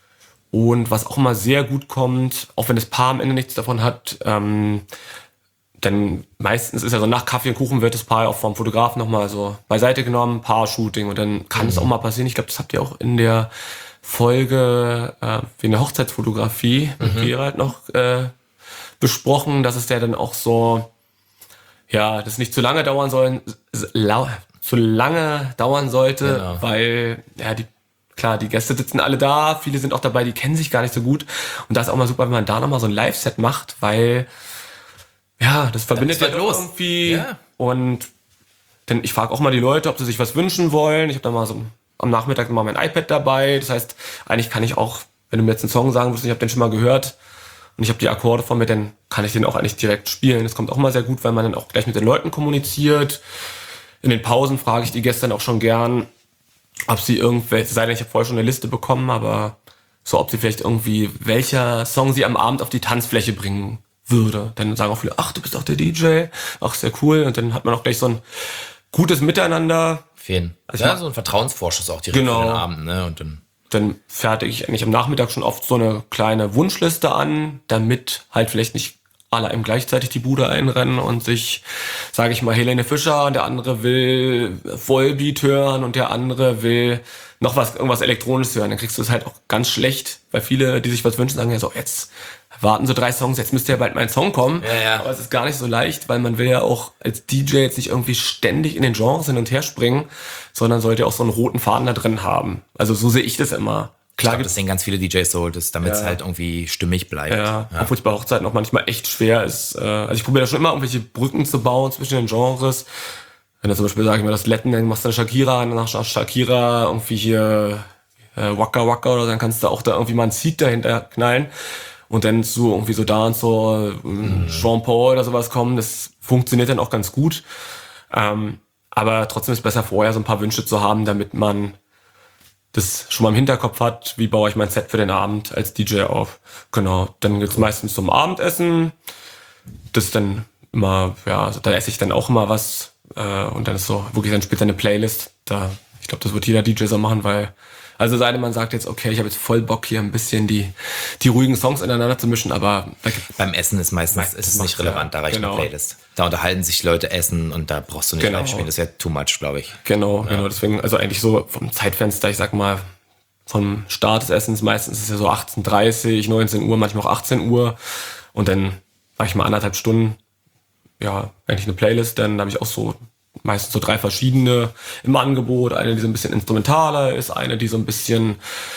Speaker 3: Und was auch immer sehr gut kommt, auch wenn das Paar am Ende nichts davon hat, ähm, denn meistens ist ja so nach Kaffee und Kuchen wird das Paar auch vom Fotografen nochmal so beiseite genommen, Paar-Shooting und dann kann es auch mal passieren. Ich glaube, das habt ihr auch in der Folge äh, wegen der Hochzeitsfotografie mit
Speaker 1: Mhm.
Speaker 3: Gerald noch äh, besprochen, dass es ja dann auch so, ja, das nicht zu lange dauern soll, lau, zu lange dauern sollte,
Speaker 1: Genau.
Speaker 3: weil ja die klar, die Gäste sitzen alle da, viele sind auch dabei, die kennen sich gar nicht so gut und da ist auch mal super, wenn man da nochmal so ein Live-Set macht, weil ja, das verbindet ja
Speaker 1: wird
Speaker 3: doch
Speaker 1: los.
Speaker 3: irgendwie.
Speaker 1: Ja.
Speaker 3: Und denn ich frage auch mal die Leute, ob sie sich was wünschen wollen. Ich habe dann mal so am Nachmittag mal mein iPad dabei. Das heißt, eigentlich kann ich auch, wenn du mir jetzt einen Song sagen würdest, ich habe den schon mal gehört und ich habe die Akkorde von mir, dann kann ich den auch eigentlich direkt spielen. Das kommt auch mal sehr gut, weil man dann auch gleich mit den Leuten kommuniziert. In den Pausen frage ich die Gäste dann auch schon gern, ob sie irgendwelche, sei denn ich habe vorher schon eine Liste bekommen, aber so, ob sie vielleicht irgendwie, welcher Song sie am Abend auf die Tanzfläche bringen würde. Dann sagen auch viele, ach, du bist auch der D J, ach, sehr cool. Und dann hat man auch gleich so ein gutes Miteinander.
Speaker 1: Fehlen.
Speaker 3: Also
Speaker 1: ja,
Speaker 3: ich-
Speaker 1: so ein Vertrauensvorschuss auch direkt
Speaker 3: Genau.
Speaker 1: für den Abend, ne? Und dann
Speaker 3: Dann fertige ich eigentlich am Nachmittag schon oft so eine kleine Wunschliste an, damit halt vielleicht nicht alle einem gleichzeitig die Bude einrennen und sich, sage ich mal, Helene Fischer und der andere will Vollbeat hören und der andere will noch was, irgendwas Elektronisches hören. Dann kriegst du es halt auch ganz schlecht, weil viele, die sich was wünschen, sagen ja so, jetzt warten so drei Songs, jetzt müsste ja bald mein Song kommen.
Speaker 1: Ja, ja.
Speaker 3: Aber es ist gar nicht so leicht, weil man will ja auch als D J jetzt nicht irgendwie ständig in den Genres hin und her springen, sondern sollte auch so einen roten Faden da drin haben. Also so sehe ich das immer.
Speaker 1: ich
Speaker 3: Klar
Speaker 1: glaube,
Speaker 3: gibt's
Speaker 1: das sehen ganz viele D Js so, damit es
Speaker 3: Ja.
Speaker 1: halt irgendwie stimmig bleibt.
Speaker 3: ja, obwohl es bei Hochzeiten auch manchmal echt schwer ist. Äh, Also ich probiere da schon immer irgendwelche Brücken zu bauen zwischen den Genres. Wenn du zum Beispiel, sag ich mal, das Letten, dann machst du eine Shakira, und nach Shakira irgendwie hier äh, Waka Waka oder so, dann kannst du auch da irgendwie mal ein Seed dahinter knallen und dann so irgendwie so da und so äh,
Speaker 1: Mhm.
Speaker 3: Jean Paul oder sowas kommen. Das funktioniert dann auch ganz gut. Ähm, aber trotzdem ist es besser vorher so ein paar Wünsche zu haben, damit man das schon mal im Hinterkopf hat, wie baue ich mein Set für den Abend als D J auf. Genau, dann geht's meistens zum Abendessen. Das ist dann immer, ja, also da esse ich dann auch immer was. Äh, und dann ist so wirklich dann später eine Playlist. Da, ich glaube, das wird jeder D J so machen, weil, also sei denn, man sagt jetzt, okay, ich habe jetzt voll Bock hier ein bisschen die, die ruhigen Songs ineinander zu mischen, aber da gibt
Speaker 1: Beim Essen ist meistens ist es
Speaker 3: macht-
Speaker 1: nicht relevant, da reicht
Speaker 3: genau.
Speaker 1: eine Playlist. Da unterhalten sich Leute, essen und da brauchst du nicht
Speaker 3: Genau.
Speaker 1: live spielen. Das wäre too much, glaube ich.
Speaker 3: Genau, genau. Deswegen, also eigentlich so vom Zeitfenster, ich sag mal, vom Start des Essens meistens ist es ja so achtzehn Uhr dreißig, neunzehn Uhr, manchmal auch achtzehn Uhr. Und dann mache ich mal anderthalb Stunden, ja, eigentlich eine Playlist. Dann habe ich auch so meistens so drei verschiedene im Angebot. Eine, die so ein bisschen instrumentaler ist, eine, die so ein bisschen,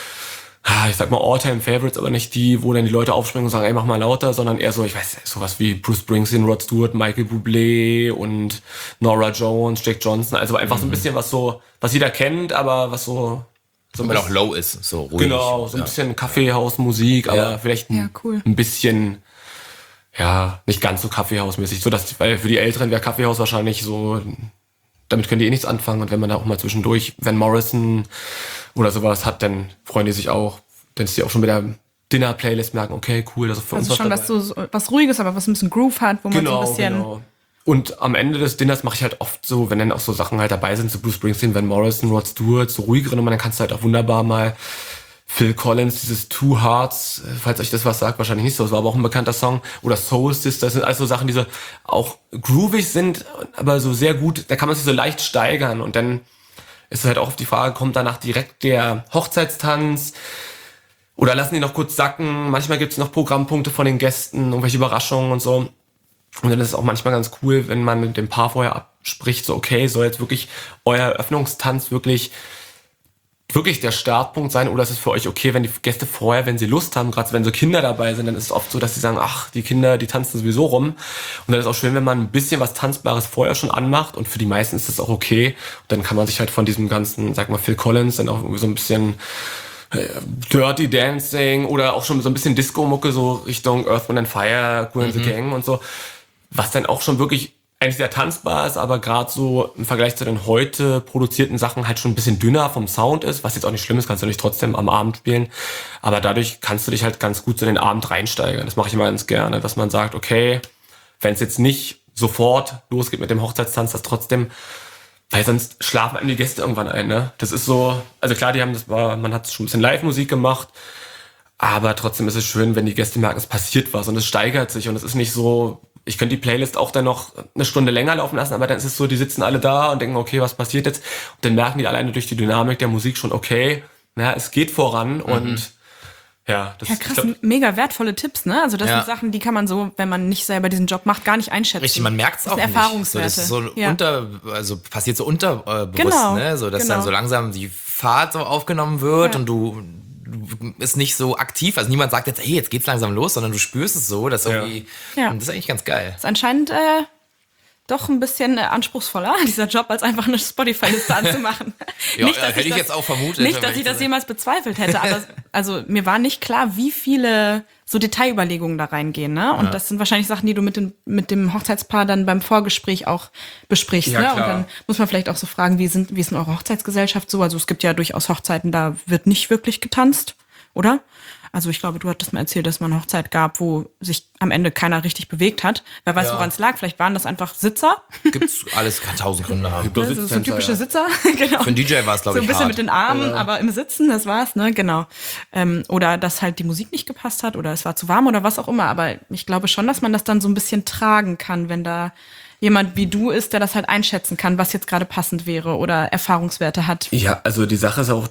Speaker 3: ah, ich sag mal, All-Time-Favorites, aber nicht die, wo dann die Leute aufspringen und sagen, ey, mach mal lauter, sondern eher so, ich weiß, sowas wie Bruce Springsteen, Rod Stewart, Michael Bublé und Norah Jones, Jack Johnson. Also einfach so ein bisschen was so, was jeder kennt, aber was so, so ein
Speaker 1: Weil auch
Speaker 3: bisschen,
Speaker 1: low ist, so ruhig.
Speaker 3: genau, so ein
Speaker 1: ja.
Speaker 3: bisschen Kaffeehausmusik, aber
Speaker 1: Ja.
Speaker 3: vielleicht ein,
Speaker 2: Ja, cool.
Speaker 3: ein bisschen, ja, nicht ganz so Kaffeehausmäßig. So dass, weil für die Älteren wäre Kaffeehaus wahrscheinlich so, damit können die eh nichts anfangen. Und wenn man da auch mal zwischendurch Van Morrison oder sowas hat, dann freuen die sich auch. Dann ist die auch schon mit der Dinner-Playlist merken, okay, cool, das ist für uns
Speaker 2: Also schon was so was Ruhiges, aber was ein bisschen Groove hat, wo man so ein bisschen...
Speaker 3: Genau. Und am Ende des Dinners mache ich halt oft so, wenn dann auch so Sachen halt dabei sind, so Bruce Springsteen, Van Morrison, Rod Stewart, so ruhigere Nummern, dann kannst du halt auch wunderbar mal Phil Collins, dieses Two Hearts, falls euch das was sagt, wahrscheinlich nicht so, das war aber auch ein bekannter Song, oder Soul Sister, das sind alles so Sachen, die so auch groovig sind, aber so sehr gut, da kann man sich so leicht steigern und dann ist halt auch auf die Frage, kommt danach direkt der Hochzeitstanz oder lassen die noch kurz sacken, manchmal gibt's noch Programmpunkte von den Gästen, irgendwelche Überraschungen und so. Und dann ist es auch manchmal ganz cool, wenn man mit dem Paar vorher abspricht, so okay, soll jetzt wirklich euer Eröffnungstanz wirklich wirklich der Startpunkt sein oder ist es für euch okay, wenn die Gäste vorher, wenn sie Lust haben, gerade wenn so Kinder dabei sind, dann ist es oft so, dass sie sagen, ach, die Kinder, die tanzen sowieso rum. Und dann ist es auch schön, wenn man ein bisschen was Tanzbares vorher schon anmacht und für die meisten ist das auch okay. Und dann kann man sich halt von diesem ganzen, sag mal, Phil Collins dann auch irgendwie so ein bisschen Dirty Dancing oder auch schon so ein bisschen Disco-Mucke, so Richtung Earth, Wind and Fire, Cool and the Gang und so. Was dann auch schon wirklich eigentlich sehr tanzbar ist, aber gerade so im Vergleich zu den heute produzierten Sachen halt schon ein bisschen dünner vom Sound ist, was jetzt auch nicht schlimm ist, kannst du nicht trotzdem am Abend spielen. Aber dadurch kannst du dich halt ganz gut so in den Abend reinsteigern. Das mache ich immer ganz gerne, dass man sagt, okay, wenn es jetzt nicht sofort losgeht mit dem Hochzeitstanz, das trotzdem, weil sonst schlafen einem die Gäste irgendwann ein, ne? Das ist so, also klar, die haben das war, man hat schon ein bisschen Live-Musik gemacht, aber trotzdem ist es schön, wenn die Gäste merken, es passiert was und es steigert sich und es ist nicht so, ich könnte die Playlist auch dann noch eine Stunde länger laufen lassen, aber dann ist es so, die sitzen alle da und denken, okay, was passiert jetzt? Und dann merken die alleine durch die Dynamik der Musik schon, okay, na, es geht voran mhm. und ja, das
Speaker 2: ja, krass,
Speaker 3: ich glaub,
Speaker 2: mega wertvolle Tipps, ne? Also das
Speaker 1: ja.
Speaker 2: sind Sachen, die kann man so, wenn man nicht selber diesen Job macht, gar nicht einschätzen.
Speaker 1: Richtig, man merkt es auch nicht. So, das ist so ja. unter, also passiert so unterbewusst,
Speaker 2: genau,
Speaker 1: ne? So, dass
Speaker 2: genau.
Speaker 1: dann so langsam die Fahrt so aufgenommen wird ja. und du, du ist nicht so aktiv. Also niemand sagt jetzt, hey, jetzt geht's langsam los, sondern du spürst es so, dass irgendwie,
Speaker 2: ja.
Speaker 1: das ist eigentlich ganz geil.
Speaker 2: Das ist anscheinend äh, doch ein bisschen äh, anspruchsvoller, dieser Job, als einfach eine Spotify-Liste anzumachen.
Speaker 1: ja,
Speaker 2: nicht, dass
Speaker 1: hätte ich,
Speaker 2: das,
Speaker 1: jetzt auch vermutet.
Speaker 2: Nicht, dass ich das jemals bezweifelt hätte, aber also mir war nicht klar, wie viele so Detailüberlegungen da reingehen, ne? Und ja. das sind wahrscheinlich Sachen, die du mit dem, mit dem Hochzeitspaar dann beim Vorgespräch auch besprichst,
Speaker 3: ja,
Speaker 2: ne?
Speaker 3: Klar.
Speaker 2: Und dann muss man vielleicht auch so fragen, wie sind, wie ist denn eure Hochzeitsgesellschaft so? Also es gibt ja durchaus Hochzeiten, da wird nicht wirklich getanzt, oder? Also ich glaube, du hattest mir erzählt, dass es mal eine Hochzeit gab, wo sich am Ende keiner richtig bewegt hat. Wer weiß,
Speaker 1: ja.
Speaker 2: woran es lag. Vielleicht waren das einfach Sitzer.
Speaker 1: Gibt's alles, kann tausend Gründe haben.
Speaker 2: Das ist so typische Sitzer. genau.
Speaker 1: Für einen D J war es, glaube ich,
Speaker 2: So ein bisschen
Speaker 1: hart.
Speaker 2: mit den Armen,
Speaker 3: ja.
Speaker 2: aber im Sitzen, das war's, ne? Genau. Ähm, oder dass halt die Musik nicht gepasst hat oder es war zu warm oder was auch immer. Aber ich glaube schon, dass man das dann so ein bisschen tragen kann, wenn da jemand wie du ist, der das halt einschätzen kann, was jetzt gerade passend wäre oder Erfahrungswerte hat.
Speaker 3: Ja, also die Sache ist auch,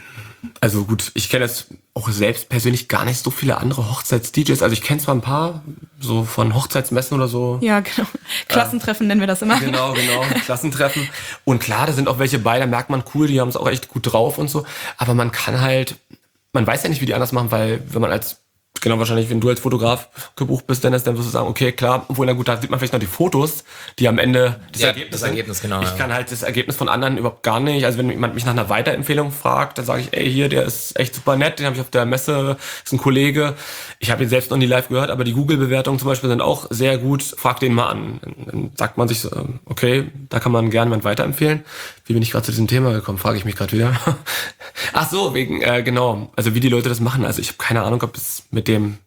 Speaker 3: also gut, ich kenne jetzt auch selbst persönlich gar nicht so viele andere Hochzeits-D Js. Also ich kenne zwar ein paar, so von Hochzeitsmessen oder so.
Speaker 2: Ja, genau. Klassentreffen äh, nennen wir das immer.
Speaker 3: Genau, genau, Klassentreffen. Und klar, da sind auch welche bei, da merkt man, cool, die haben es auch echt gut drauf und so. Aber man kann halt, man weiß ja nicht, wie die anders machen, weil wenn man als Genau, wahrscheinlich, wenn du als Fotograf gebucht bist, Dennis, dann wirst du sagen, okay, klar, obwohl, na gut, da sieht man vielleicht noch die Fotos, die am Ende das
Speaker 1: ja,
Speaker 3: Ergebnis
Speaker 1: das
Speaker 3: sind.
Speaker 1: Ergebnis, genau.
Speaker 3: Ich
Speaker 1: ja.
Speaker 3: kann halt das Ergebnis von anderen überhaupt gar nicht. Also wenn jemand mich nach einer Weiterempfehlung fragt, dann sage ich, ey, hier, der ist echt super nett, den habe ich auf der Messe, ist ein Kollege. Ich habe ihn selbst noch nie live gehört, aber die Google-Bewertungen zum Beispiel sind auch sehr gut. Frag den mal an. Dann sagt man sich so, okay, da kann man gerne jemand weiterempfehlen. Wie bin ich gerade zu diesem Thema gekommen, frage ich mich gerade wieder. Ach so, wegen, äh, genau, also wie die Leute das machen. Also ich habe keine Ahnung, ob das mit dem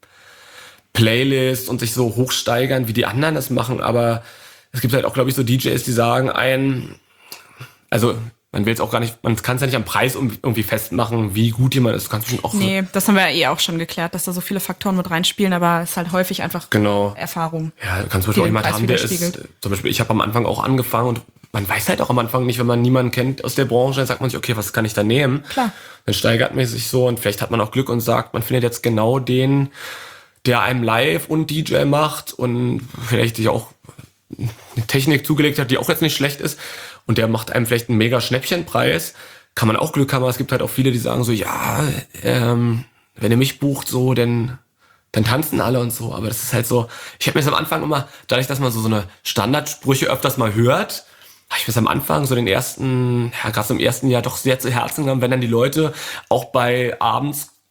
Speaker 3: Playlist und sich so hochsteigern, wie die anderen das machen, aber es gibt halt auch, glaube ich, so D Js, die sagen ein, also man will es auch gar nicht, man kann es ja nicht am Preis irgendwie festmachen, wie gut jemand ist. Kannst du schon auch
Speaker 2: nee, das haben wir ja eh auch schon geklärt, dass da so viele Faktoren mit reinspielen, aber es ist halt häufig einfach
Speaker 3: genau.
Speaker 2: Erfahrung.
Speaker 3: Ja, du kannst zum Beispiel auch jemand haben, der ist, zum Beispiel, ich habe am Anfang auch angefangen und man weiß halt auch am Anfang nicht, wenn man niemanden kennt aus der Branche, dann sagt man sich, okay, was kann ich da nehmen?
Speaker 2: Klar.
Speaker 3: Dann steigert man sich so und vielleicht hat man auch Glück und sagt, man findet jetzt genau den, der einem live und D J macht und vielleicht sich auch eine Technik zugelegt hat, die auch jetzt nicht schlecht ist und der macht einem vielleicht einen mega Schnäppchenpreis, kann man auch Glück haben, aber es gibt halt auch viele, die sagen so, ja, ähm, wenn ihr mich bucht so, dann, dann tanzen alle und so, aber das ist halt so, ich habe mir das am Anfang immer, dadurch, dass man so, so eine Standardsprüche öfters mal hört, habe ich mir das am Anfang so den ersten, ja gerade so im ersten Jahr doch sehr zu Herzen genommen, wenn dann die Leute auch bei abends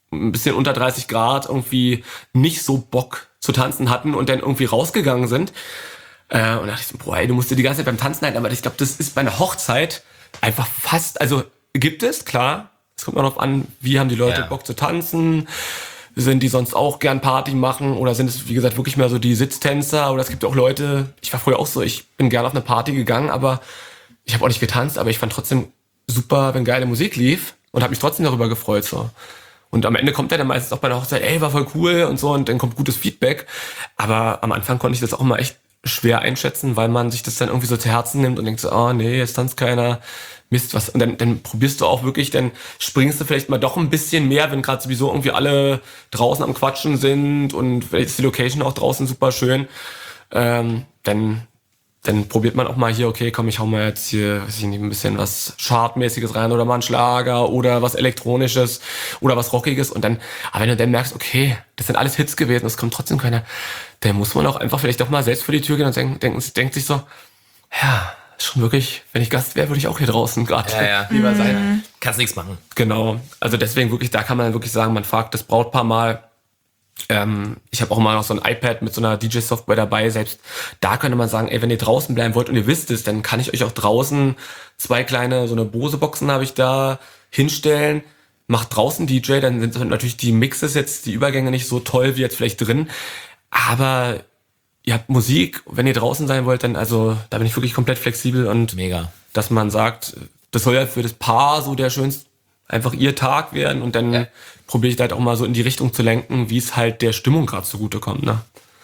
Speaker 3: ein bisschen unter dreißig Grad irgendwie nicht so Bock zu tanzen hatten und dann irgendwie rausgegangen sind. Äh, und da dachte ich so, boah, ey, du musst dir die ganze Zeit beim Tanzen halten. Aber ich glaube, das ist bei einer Hochzeit einfach fast, also gibt es, klar. Es kommt darauf an, wie haben die Leute
Speaker 1: Ja.
Speaker 3: Bock zu tanzen. Sind die sonst auch gern Party machen oder sind es, wie gesagt, wirklich mehr so die Sitztänzer? Oder es gibt auch Leute, ich war früher auch so, ich bin gern auf eine Party gegangen, aber ich habe auch nicht getanzt, aber ich fand trotzdem super, wenn geile Musik lief und habe mich trotzdem darüber gefreut. So. Und am Ende kommt er dann meistens auch bei der Hochzeit, ey, war voll cool und so, und dann kommt gutes Feedback. Aber am Anfang konnte ich das auch immer echt schwer einschätzen, weil man sich das dann irgendwie so zu Herzen nimmt und denkt so, oh nee, jetzt tanzt keiner. Mist, was, und dann, dann probierst du auch wirklich, dann springst du vielleicht mal doch ein bisschen mehr, wenn gerade sowieso irgendwie alle draußen am Quatschen sind und vielleicht ist die Location auch draußen super schön, ähm, dann, dann probiert man auch mal hier, okay, komm, ich hau mal jetzt hier, weiß ich nicht, ein bisschen was Chartmäßiges rein oder mal einen Schlager oder was Elektronisches oder was Rockiges und dann, aber wenn du dann merkst, okay, das sind alles Hits gewesen, es kommt trotzdem keiner, dann muss man auch einfach vielleicht doch mal selbst vor die Tür gehen und denken, denken, denkt sich so, ja, schon wirklich, wenn ich Gast wäre, würde ich auch hier draußen gerade
Speaker 1: Ja, ja.
Speaker 3: lieber sein.
Speaker 1: Kannst nichts machen.
Speaker 3: Genau. Also deswegen wirklich, da kann man wirklich sagen, man fragt das Brautpaar mal. Ähm, ich habe auch mal noch so ein iPad mit so einer D J-Software dabei. Selbst da könnte man sagen, ey, wenn ihr draußen bleiben wollt und ihr wisst es, dann kann ich euch auch draußen zwei kleine, so eine Bose-Boxen habe ich da hinstellen. Macht draußen D J, dann sind natürlich die Mixes jetzt, die Übergänge nicht so toll wie jetzt vielleicht drin. Aber ihr habt Musik, wenn ihr draußen sein wollt, dann, also, da bin ich wirklich komplett flexibel und
Speaker 1: Mega.
Speaker 3: dass man sagt, das soll ja für das Paar so der schönste, einfach ihr Tag werden und dann
Speaker 1: Ja.
Speaker 3: probiere ich da halt auch mal so in die Richtung zu lenken, wie es halt der Stimmung gerade zugutekommt, ne?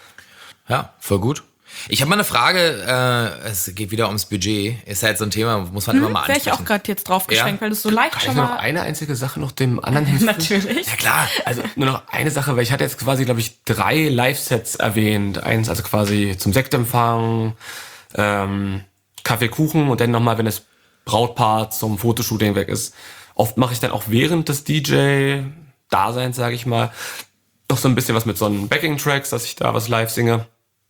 Speaker 1: Ja, voll gut. Ich habe mal eine Frage, äh, es geht wieder ums Budget. Ist halt so ein Thema, muss man immer mal
Speaker 2: Wäre
Speaker 1: ansprechen.
Speaker 2: ich auch gerade jetzt drauf geschwenkt,
Speaker 1: Ja.
Speaker 2: weil du es so leicht
Speaker 3: Kann ich
Speaker 2: schon
Speaker 3: nur noch
Speaker 2: mal...
Speaker 3: eine einzige Sache noch dem anderen hinzufügen?
Speaker 2: Natürlich.
Speaker 3: Ja klar, also nur noch eine Sache, weil ich hatte jetzt quasi, glaube ich, drei Live-Sets erwähnt. Eins also quasi zum Sektempfang, ähm, Kaffee, Kuchen und dann nochmal, wenn das Brautpaar zum Fotoshooting weg ist. Oft mache ich dann auch während des D J-Daseins, sage ich mal, noch so ein bisschen was mit so einen Backing-Tracks, dass ich da was live singe.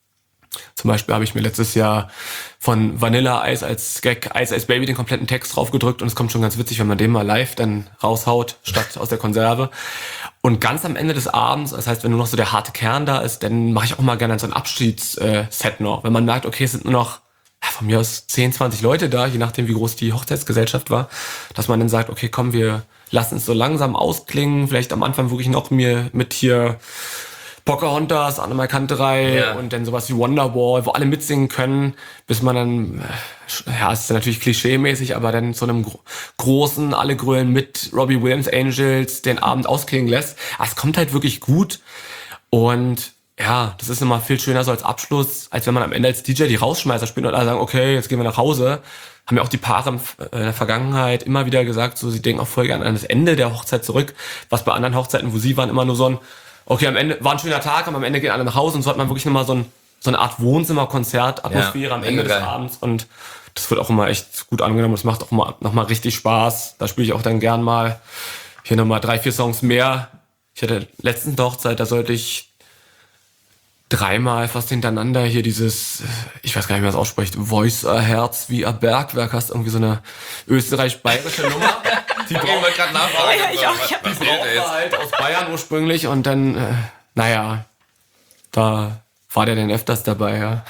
Speaker 3: Zum Beispiel habe ich mir letztes Jahr von Vanilla Ice als Gag Ice Ice Baby den kompletten Text drauf gedrückt und es kommt schon ganz witzig, wenn man den mal live dann raushaut, statt aus der Konserve. Und ganz am Ende des Abends, das heißt, wenn nur noch so der harte Kern da ist, dann mache ich auch mal gerne so ein Abschiedsset noch. Wenn man merkt, okay, es sind nur noch ja, von mir aus zehn, zwanzig Leute da, je nachdem, wie groß die Hochzeitsgesellschaft war, dass man dann sagt, okay, komm, wir lassen es so langsam ausklingen, vielleicht am Anfang wirklich noch mir mit hier Pocahontas, Annemai Kanterei
Speaker 1: Ja.
Speaker 3: und dann sowas wie Wonderwall, wo alle mitsingen können, bis man dann, äh, ja, es ist natürlich klischee-mäßig, aber dann zu einem gro- großen, alle grölen mit Robbie Williams Angels den Abend ausklingen lässt. Aber es kommt halt wirklich gut und ja, das ist immer viel schöner so als Abschluss, als wenn man am Ende als D J die Rausschmeißer spielt und alle sagen, okay, jetzt gehen wir nach Hause. Haben ja auch die Paare in der Vergangenheit immer wieder gesagt, so sie denken auch voll gerne an das Ende der Hochzeit zurück, was bei anderen Hochzeiten, wo sie waren, immer nur so ein okay, am Ende war ein schöner Tag, aber am Ende gehen alle nach Hause und so hat man wirklich nochmal so, ein, so eine Art Wohnzimmer-Konzert-Atmosphäre
Speaker 1: Ja,
Speaker 3: am Ende
Speaker 1: mega
Speaker 3: des
Speaker 1: geil.
Speaker 3: Abends und das wird auch immer echt gut angenommen. Das macht auch mal, nochmal richtig Spaß. Da spiele ich auch dann gern mal hier nochmal drei, vier Songs mehr. Ich hatte letztens eine Hochzeit, da sollte ich dreimal fast hintereinander hier dieses, ich weiß gar nicht, wie man das ausspricht, Voice a Herz wie a Bergwerk, hast irgendwie so eine österreich-bayerische Nummer. Die braucht
Speaker 1: wollte gerade nachfragen.
Speaker 2: Ja, ich auch, ich hab
Speaker 1: was
Speaker 3: die braucht man halt aus Bayern ursprünglich und dann, äh, naja, da war der dann öfters dabei, ja.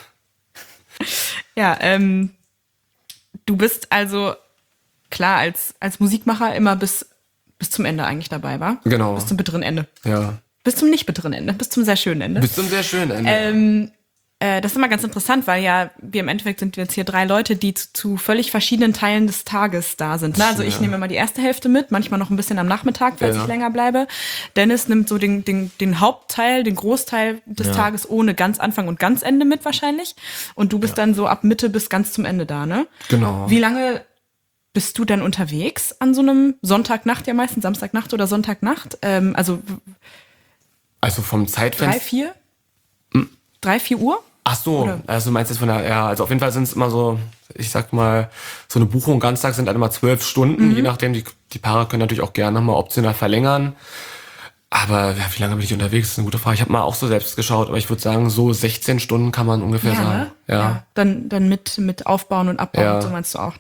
Speaker 2: Ja, ähm, du bist also klar als, als Musikmacher immer bis, bis zum Ende eigentlich dabei, war?
Speaker 3: Genau.
Speaker 2: Bis zum bitteren Ende.
Speaker 3: Ja.
Speaker 2: Bis zum nicht bitteren Ende, bis zum sehr schönen Ende.
Speaker 3: Bis zum sehr schönen Ende.
Speaker 2: Ähm, äh, das ist immer ganz interessant, weil ja, wir im Endeffekt sind wir jetzt hier drei Leute, die zu, zu völlig verschiedenen Teilen des Tages da sind. Ne? Also ich
Speaker 3: Ja.
Speaker 2: nehme immer die erste Hälfte mit, manchmal noch ein bisschen am Nachmittag, falls
Speaker 3: Ja.
Speaker 2: ich länger bleibe. Dennis nimmt so den, den, den Hauptteil, den Großteil des
Speaker 1: Ja.
Speaker 2: Tages ohne ganz Anfang und ganz Ende mit wahrscheinlich. Und du bist dann so ab Mitte bis ganz zum Ende da, ne?
Speaker 3: Genau.
Speaker 2: Wie lange bist du dann unterwegs an so einem Sonntagnacht, ja meistens Samstagnacht oder Sonntagnacht? Ähm, also
Speaker 3: Also vom
Speaker 2: drei,
Speaker 3: Zeitfenster.
Speaker 2: vier? Drei, vier Uhr?
Speaker 3: Ach so,
Speaker 2: Oder?
Speaker 3: also du meinst jetzt von der, ja, also auf jeden Fall sind es immer so, ich sag mal, so eine Buchung ganztag sind halt immer zwölf Stunden,
Speaker 2: Mhm.
Speaker 3: je nachdem, die, die Paare können natürlich auch gerne nochmal optional verlängern. Aber ja, wie lange bin ich unterwegs? Das ist eine gute Frage. Ich habe mal auch so selbst geschaut, aber ich würde sagen, so sechzehn Stunden kann man ungefähr sagen.
Speaker 2: ne?
Speaker 3: Ja.
Speaker 2: Dann, dann mit, mit Aufbauen und Abbauen
Speaker 3: Ja.
Speaker 2: und so meinst du auch, ne?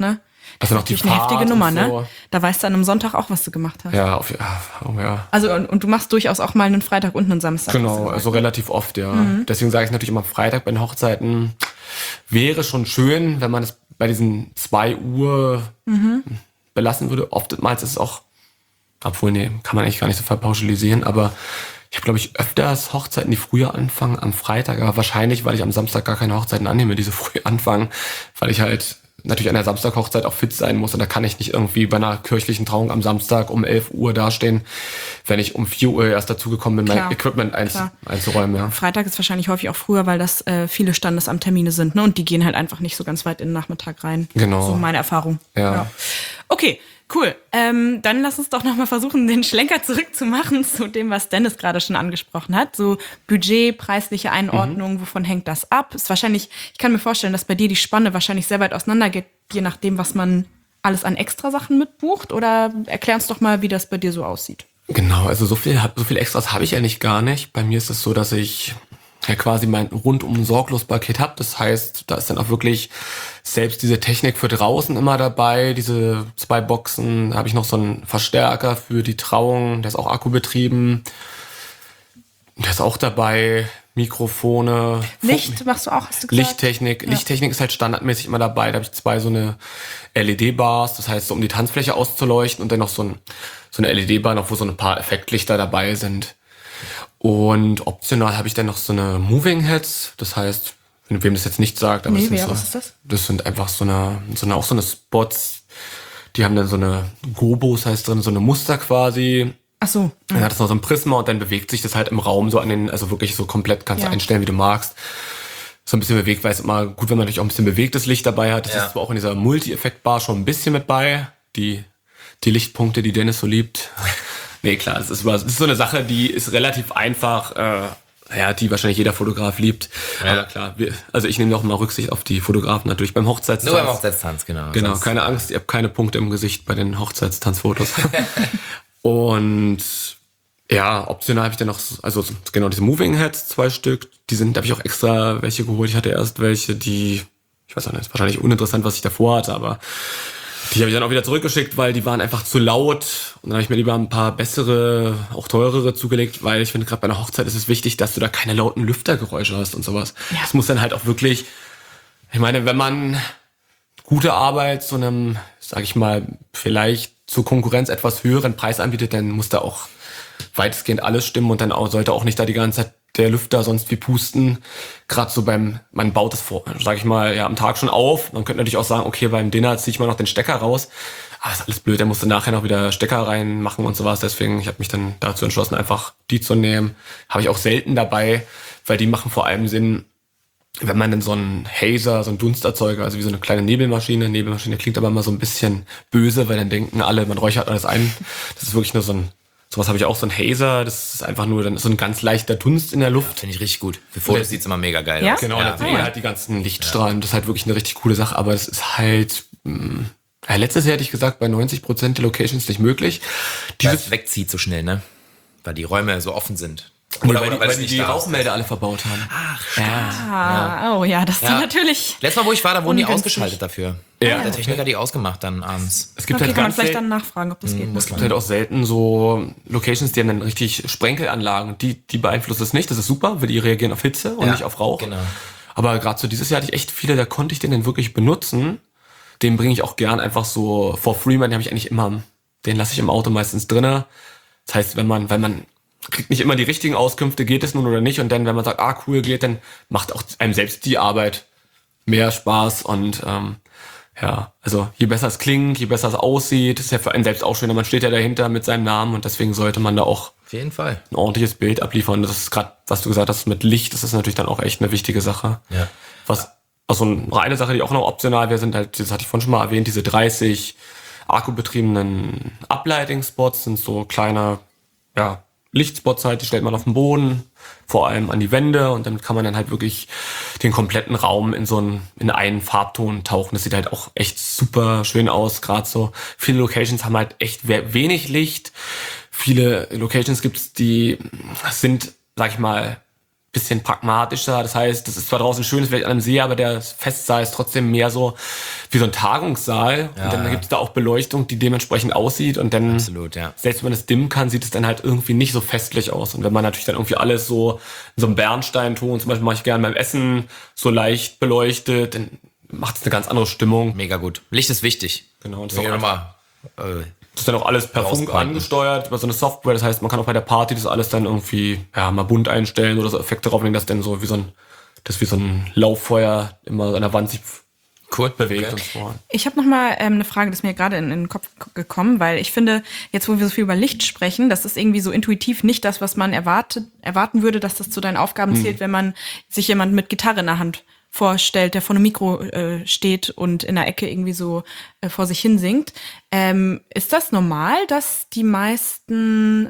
Speaker 3: Also noch die
Speaker 2: Natürlich eine
Speaker 3: Fahrt
Speaker 2: heftige Nummer,
Speaker 3: und
Speaker 2: ne?
Speaker 3: so.
Speaker 2: Da weißt du an einem Sonntag auch, was du gemacht hast.
Speaker 3: Ja, auf, ja, oh, ja.
Speaker 2: Also und, und du machst durchaus auch mal einen Freitag und einen Samstag. hast du
Speaker 3: Genau,
Speaker 2: gesagt.
Speaker 3: also relativ oft, ja.
Speaker 2: Mhm.
Speaker 3: Deswegen sage ich natürlich immer Freitag bei den Hochzeiten. Wäre schon schön, wenn man es bei diesen zwei Uhr
Speaker 2: Mhm.
Speaker 3: belassen würde. Oftmals ist es auch, obwohl, nee, kann man eigentlich gar nicht so verpauschalisieren, aber ich habe, glaube ich, öfters Hochzeiten, die früher anfangen am Freitag, aber wahrscheinlich, weil ich am Samstag gar keine Hochzeiten annehme, die so früh anfangen, weil ich halt natürlich an der Samstag-Hochzeit auch fit sein muss und da kann ich nicht irgendwie bei einer kirchlichen Trauung am Samstag um elf Uhr dastehen, wenn ich um vier Uhr erst dazugekommen bin,
Speaker 2: Klar,
Speaker 3: mein Equipment einz-
Speaker 2: klar.
Speaker 3: einzuräumen. Ja.
Speaker 2: Freitag ist wahrscheinlich häufig auch früher, weil das äh, viele Standesamttermine sind, ne? Und die gehen halt einfach nicht so ganz weit in den Nachmittag rein.
Speaker 3: Genau.
Speaker 2: So meine Erfahrung.
Speaker 3: Ja.
Speaker 2: Okay, cool. Ähm, dann lass uns doch noch mal versuchen, den Schlenker zurückzumachen zu dem, was Dennis gerade schon angesprochen hat. So Budget, preisliche Einordnung, wovon hängt das ab? Ist wahrscheinlich, ich kann mir vorstellen, dass bei dir die Spanne wahrscheinlich sehr weit auseinander geht, je nachdem, was man alles an Extrasachen mitbucht. Oder erklär uns doch mal, wie das bei dir so aussieht.
Speaker 3: Genau, also so viel, so viel Extras habe ich eigentlich gar nicht. Bei mir ist es so, dass ich ja quasi mein rundum sorglos Paket habe. Das heißt, da ist dann auch wirklich selbst diese Technik für draußen immer dabei. Diese zwei Boxen, da habe ich noch so einen Verstärker für die Trauung, der ist auch akkubetrieben. Der ist auch dabei. Mikrofone.
Speaker 2: Licht machst du auch, hast du gesagt?
Speaker 3: Lichttechnik.
Speaker 2: Ja.
Speaker 3: Lichttechnik ist halt standardmäßig immer dabei. Da habe ich zwei so eine L E D-Bars, das heißt, so um die Tanzfläche auszuleuchten und dann noch so, ein, so eine L E D-Bar, noch wo so ein paar Effektlichter dabei sind. Und optional habe ich dann noch so eine Moving Heads, das heißt, wenn wem das jetzt nicht sagt, aber
Speaker 2: Nee,
Speaker 3: das sind
Speaker 2: wer,
Speaker 3: so,
Speaker 2: was ist das?
Speaker 3: das sind einfach so eine, so eine, auch so eine Spots, die haben dann so eine Gobos, heißt drin, so eine Muster quasi.
Speaker 2: Ach so.
Speaker 3: Dann hat es noch so ein Prisma und dann bewegt sich das halt im Raum so an den, also wirklich so komplett kannst
Speaker 2: Ja.
Speaker 3: du einstellen, wie du magst. So ein bisschen bewegt, weil es immer gut, wenn man natürlich auch ein bisschen bewegtes Licht dabei hat. Das
Speaker 1: Ja.
Speaker 3: ist zwar auch in dieser Multi-Effekt-Bar schon ein bisschen mit bei. Die, die Lichtpunkte, die Dennis so liebt. Nee, klar, das ist, das ist so eine Sache, die ist relativ einfach, äh, ja, die wahrscheinlich jeder Fotograf liebt.
Speaker 1: Ja.
Speaker 3: Aber klar, wir, also ich nehme noch mal Rücksicht auf die Fotografen natürlich beim Hochzeitstanz.
Speaker 1: Nur beim Hochzeitstanz, genau.
Speaker 3: Genau,
Speaker 1: Sonst-
Speaker 3: keine Angst, ihr habt keine Punkte im Gesicht bei den Hochzeitstanzfotos. Und ja, optional habe ich dann noch, so- also genau diese Moving Heads, zwei Stück, die sind, da habe ich auch extra welche geholt. Ich hatte erst welche, die, ich weiß auch nicht, ist wahrscheinlich uninteressant, was ich davor hatte, aber die habe ich dann auch wieder zurückgeschickt, weil die waren einfach zu laut. Und dann habe ich mir lieber ein paar bessere, auch teurere zugelegt, weil ich finde, gerade bei einer Hochzeit ist es wichtig, dass du da keine lauten Lüftergeräusche hast und sowas.
Speaker 2: Ja.
Speaker 3: Das muss dann halt auch wirklich, ich meine, wenn man gute Arbeit zu einem, sag ich mal, vielleicht zur Konkurrenz etwas höheren Preis anbietet, dann muss da auch weitestgehend alles stimmen und dann auch, sollte auch nicht da die ganze Zeit der Lüfter sonst wie pusten. Gerade so beim, man baut das vor, sag ich mal, ja, am Tag schon auf. Man könnte natürlich auch sagen, okay, beim Dinner ziehe ich mal noch den Stecker raus. Aber ist alles blöd, der musste nachher noch wieder Stecker reinmachen und sowas. Deswegen, ich habe mich dann dazu entschlossen, einfach die zu nehmen. Habe ich auch selten dabei, weil die machen vor allem Sinn, wenn man denn so einen Hazer, so einen Dunsterzeuger, also wie so eine kleine Nebelmaschine, Nebelmaschine klingt aber immer so ein bisschen böse, weil dann denken alle, man räuchert alles ein. Das ist wirklich nur so ein, sowas habe ich auch, so ein Hazer, das ist einfach nur dann so ein ganz leichter Dunst in der Luft.
Speaker 1: Finde ich richtig gut. Für Fotos sieht's immer mega geil
Speaker 2: Ja?
Speaker 1: aus.
Speaker 3: Genau,
Speaker 1: ja.
Speaker 3: dann sehen wir halt die ganzen Lichtstrahlen. Das ist halt wirklich eine richtig coole Sache, aber es ist halt, mh, ja, letztes Jahr hätte ich gesagt, bei neunzig Prozent der Locations nicht möglich.
Speaker 1: Weil
Speaker 3: Dieses,
Speaker 1: es wegzieht so schnell, ne? Weil die Räume so offen sind.
Speaker 3: Nee,
Speaker 1: Oder,
Speaker 3: weil,
Speaker 1: oder
Speaker 3: die, weil
Speaker 1: es
Speaker 3: die
Speaker 1: nicht
Speaker 3: die
Speaker 1: da ist.
Speaker 3: Rauchmelder alle verbaut haben.
Speaker 1: Ach,
Speaker 3: Ja.
Speaker 2: Ah, oh ja, das ist
Speaker 1: Ja.
Speaker 2: natürlich.
Speaker 1: Letztes Mal, wo ich war, da wurden die
Speaker 2: Ungünstig.
Speaker 1: ausgeschaltet dafür.
Speaker 3: Ja.
Speaker 1: Der Techniker hat die ausgemacht dann abends.
Speaker 3: Es gibt
Speaker 2: Okay,
Speaker 3: halt
Speaker 2: kann man
Speaker 3: ganz
Speaker 2: vielleicht
Speaker 3: selten,
Speaker 2: dann nachfragen, ob das geht.
Speaker 1: muss
Speaker 3: es gibt halt auch selten so Locations, die haben dann richtig Sprenkelanlagen. Die, die beeinflussen es nicht. Das ist super, weil die reagieren auf Hitze und
Speaker 1: Ja,
Speaker 3: nicht auf Rauch.
Speaker 1: genau.
Speaker 3: Aber gerade so dieses Jahr hatte ich echt viele, da konnte ich den dann wirklich benutzen. Den bringe ich auch gern einfach so for free, man, den habe ich eigentlich immer, den lasse ich im Auto meistens drinne. Das heißt, wenn man, wenn man kriegt nicht immer die richtigen Auskünfte, geht es nun oder nicht. Und dann, wenn man sagt, ah, cool, geht, dann macht auch einem selbst die Arbeit mehr Spaß. Und ähm, ja, also je besser es klingt, je besser es aussieht, ist ja für einen selbst auch schöner. Man steht ja dahinter mit seinem Namen und deswegen sollte man da auch
Speaker 1: Auf jeden Fall.
Speaker 3: ein ordentliches Bild abliefern. Das ist gerade, was du gesagt hast, mit Licht, das ist natürlich dann auch echt eine wichtige Sache.
Speaker 1: Ja.
Speaker 3: Was, also eine Sache, die auch noch optional wäre, sind halt, das hatte ich vorhin schon mal erwähnt, diese dreißig akkubetriebenen Uplighting-Spots sind so kleine, ja, Lichtspots halt, die stellt man auf den Boden, vor allem an die Wände und damit kann man dann halt wirklich den kompletten Raum in so einen, in einen Farbton tauchen. Das sieht halt auch echt super schön aus, gerade so. Viele Locations haben halt echt we- wenig Licht. Viele Locations gibt's, die sind, sag ich mal, bisschen pragmatischer. Das heißt, das ist zwar draußen schön, ist vielleicht an einem See, aber der Festsaal ist trotzdem mehr so wie so ein Tagungssaal. Ja, und dann ja. gibt es da auch Beleuchtung, die dementsprechend aussieht. Und dann,
Speaker 1: Absolut, ja.
Speaker 3: selbst wenn man es dimmen kann, sieht es dann halt irgendwie nicht so festlich aus. Und wenn man natürlich dann irgendwie alles so in so einem Bernsteinton, zum Beispiel mache ich gerne beim Essen, so leicht beleuchtet, dann macht es eine ganz andere Stimmung.
Speaker 1: Mega gut. Licht ist wichtig.
Speaker 3: Genau. Und
Speaker 1: das ist auch nochmal...
Speaker 3: Äh, Das ist dann auch alles per Funk angesteuert über so eine Software. Das heißt, man kann auch bei der Party das alles dann irgendwie ja mal bunt einstellen oder so Effekte drauflegen, dass dann so wie so ein das wie so ein Lauffeuer immer an der Wand sich
Speaker 1: cool.
Speaker 3: bewegt.
Speaker 1: Okay.
Speaker 3: Und so.
Speaker 2: Ich habe noch mal ähm, eine Frage, das ist mir gerade in, in den Kopf gekommen, weil ich finde, jetzt wo wir so viel über Licht sprechen, das ist irgendwie so intuitiv nicht das, was man erwartet, erwarten würde, dass das zu deinen Aufgaben zählt, hm. wenn man sich jemand mit Gitarre in der Hand vorstellt, der vor einem Mikro äh, steht und in der Ecke irgendwie so äh, vor sich hin singt. Ähm, ist das normal, dass die meisten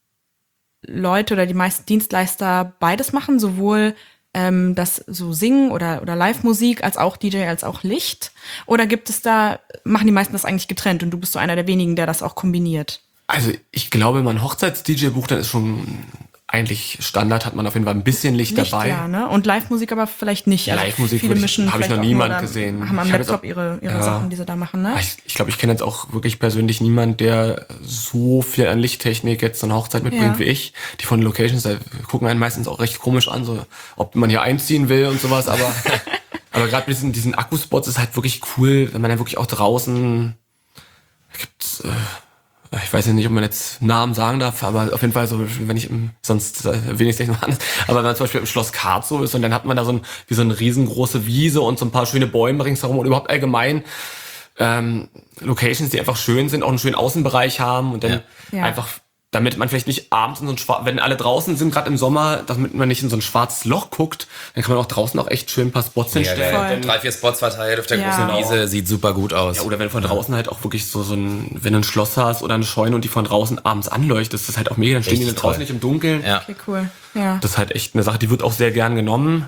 Speaker 2: Leute oder die meisten Dienstleister beides machen, sowohl ähm, das so Singen oder, oder Live-Musik als auch D J, als auch Licht? Oder gibt es da, machen die meisten das eigentlich getrennt und du bist so einer der wenigen, der das auch kombiniert?
Speaker 3: Also ich glaube, wenn man einen Hochzeits-D J bucht, dann ist schon eigentlich Standard, hat man auf jeden Fall ein bisschen Licht, Licht dabei.
Speaker 2: Ja, ne? Und Live-Musik aber vielleicht nicht.
Speaker 3: Also Live-Musik
Speaker 2: viele mischen
Speaker 3: habe ich noch niemand gesehen.
Speaker 2: Haben am
Speaker 3: ich
Speaker 2: Laptop
Speaker 3: auch,
Speaker 2: ihre, ihre
Speaker 3: ja,
Speaker 2: Sachen, die sie da machen, ne?
Speaker 3: Ich, ich glaube, ich kenne jetzt auch wirklich persönlich niemand, der so viel an Lichttechnik jetzt so eine Hochzeit mitbringt ja. wie ich. Die von Locations, da gucken einen meistens auch recht komisch an, so ob man hier einziehen will und sowas. Aber aber gerade mit diesen, diesen Akkuspots ist halt wirklich cool, wenn man dann wirklich auch draußen gibt's, äh, ich weiß ja nicht, ob man jetzt Namen sagen darf, aber auf jeden Fall so, wenn ich im, sonst will ich es nicht noch anders. Aber wenn man zum Beispiel im Schloss Kartzow ist und dann hat man da so ein, wie so eine riesengroße Wiese und so ein paar schöne Bäume ringsherum und überhaupt allgemein ähm, Locations, die einfach schön sind, auch einen schönen Außenbereich haben und dann
Speaker 2: ja.
Speaker 3: einfach, damit man vielleicht nicht abends in so ein schwarz, wenn alle draußen sind, gerade im Sommer, damit man nicht in so ein schwarzes Loch guckt, dann kann man auch draußen auch echt schön ein paar Spots
Speaker 1: ja,
Speaker 3: hinstellen.
Speaker 1: Drei, vier Spots verteilt auf der
Speaker 2: ja.
Speaker 1: großen Wiese, sieht super gut aus.
Speaker 3: Ja, oder wenn von draußen halt auch wirklich so, so ein, wenn du ein Schloss hast oder eine Scheune und die von draußen abends anleuchtet, das ist halt auch mega, dann stehen Richtig die dann draußen nicht im Dunkeln.
Speaker 1: Ja.
Speaker 2: Okay, cool. Ja.
Speaker 3: Das ist halt echt eine Sache, die wird auch sehr gern genommen.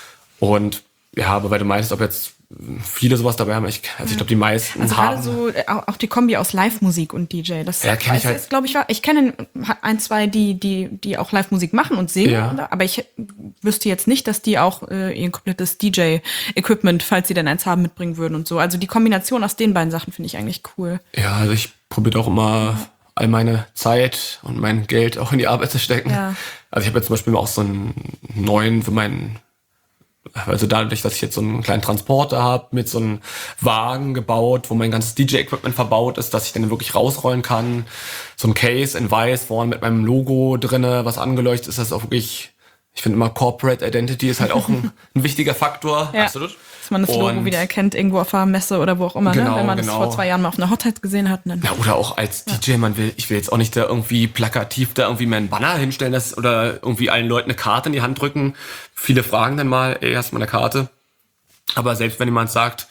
Speaker 3: Und ja, aber weil du meinst, ob jetzt viele sowas dabei haben, ich, also ich glaube, die meisten
Speaker 2: also
Speaker 3: haben...
Speaker 2: Also gerade so, auch die Kombi aus Live-Musik und D J, das
Speaker 3: ja, kenn ich halt.
Speaker 2: ist, glaube ich, ich kenne ein, zwei, die, die, die auch Live-Musik machen und singen,
Speaker 3: ja.
Speaker 2: aber ich wüsste jetzt nicht, dass die auch äh, ihr komplettes D J-Equipment, falls sie denn eins haben, mitbringen würden und so. Also die Kombination aus den beiden Sachen finde ich eigentlich cool.
Speaker 3: Ja, also ich probiere auch immer all meine Zeit und mein Geld auch in die Arbeit zu stecken.
Speaker 2: Ja.
Speaker 3: Also ich habe jetzt zum Beispiel auch so einen neuen für meinen... Also dadurch, dass ich jetzt so einen kleinen Transporter habe mit so einem Wagen gebaut, wo mein ganzes D J-Equipment verbaut ist, dass ich dann wirklich rausrollen kann. So ein Case in weiß, vorne mit meinem Logo drinne, was angeleuchtet ist, das ist auch wirklich, ich finde immer Corporate Identity ist halt auch ein, ein wichtiger Faktor.
Speaker 2: Ja.
Speaker 1: Absolut.
Speaker 2: Dass man das Logo
Speaker 3: Und
Speaker 2: wieder erkennt, irgendwo auf einer Messe oder wo auch immer,
Speaker 3: genau,
Speaker 2: ne? Wenn man
Speaker 3: genau.
Speaker 2: das vor zwei Jahren mal auf einer Hochzeit gesehen hat. Dann
Speaker 3: ja, oder auch als ja. D J, man will, ich will jetzt auch nicht da irgendwie plakativ da irgendwie meinen Banner hinstellen das, oder irgendwie allen Leuten eine Karte in die Hand drücken. Viele fragen dann mal, ey, hast du mal eine Karte? Aber selbst wenn jemand sagt,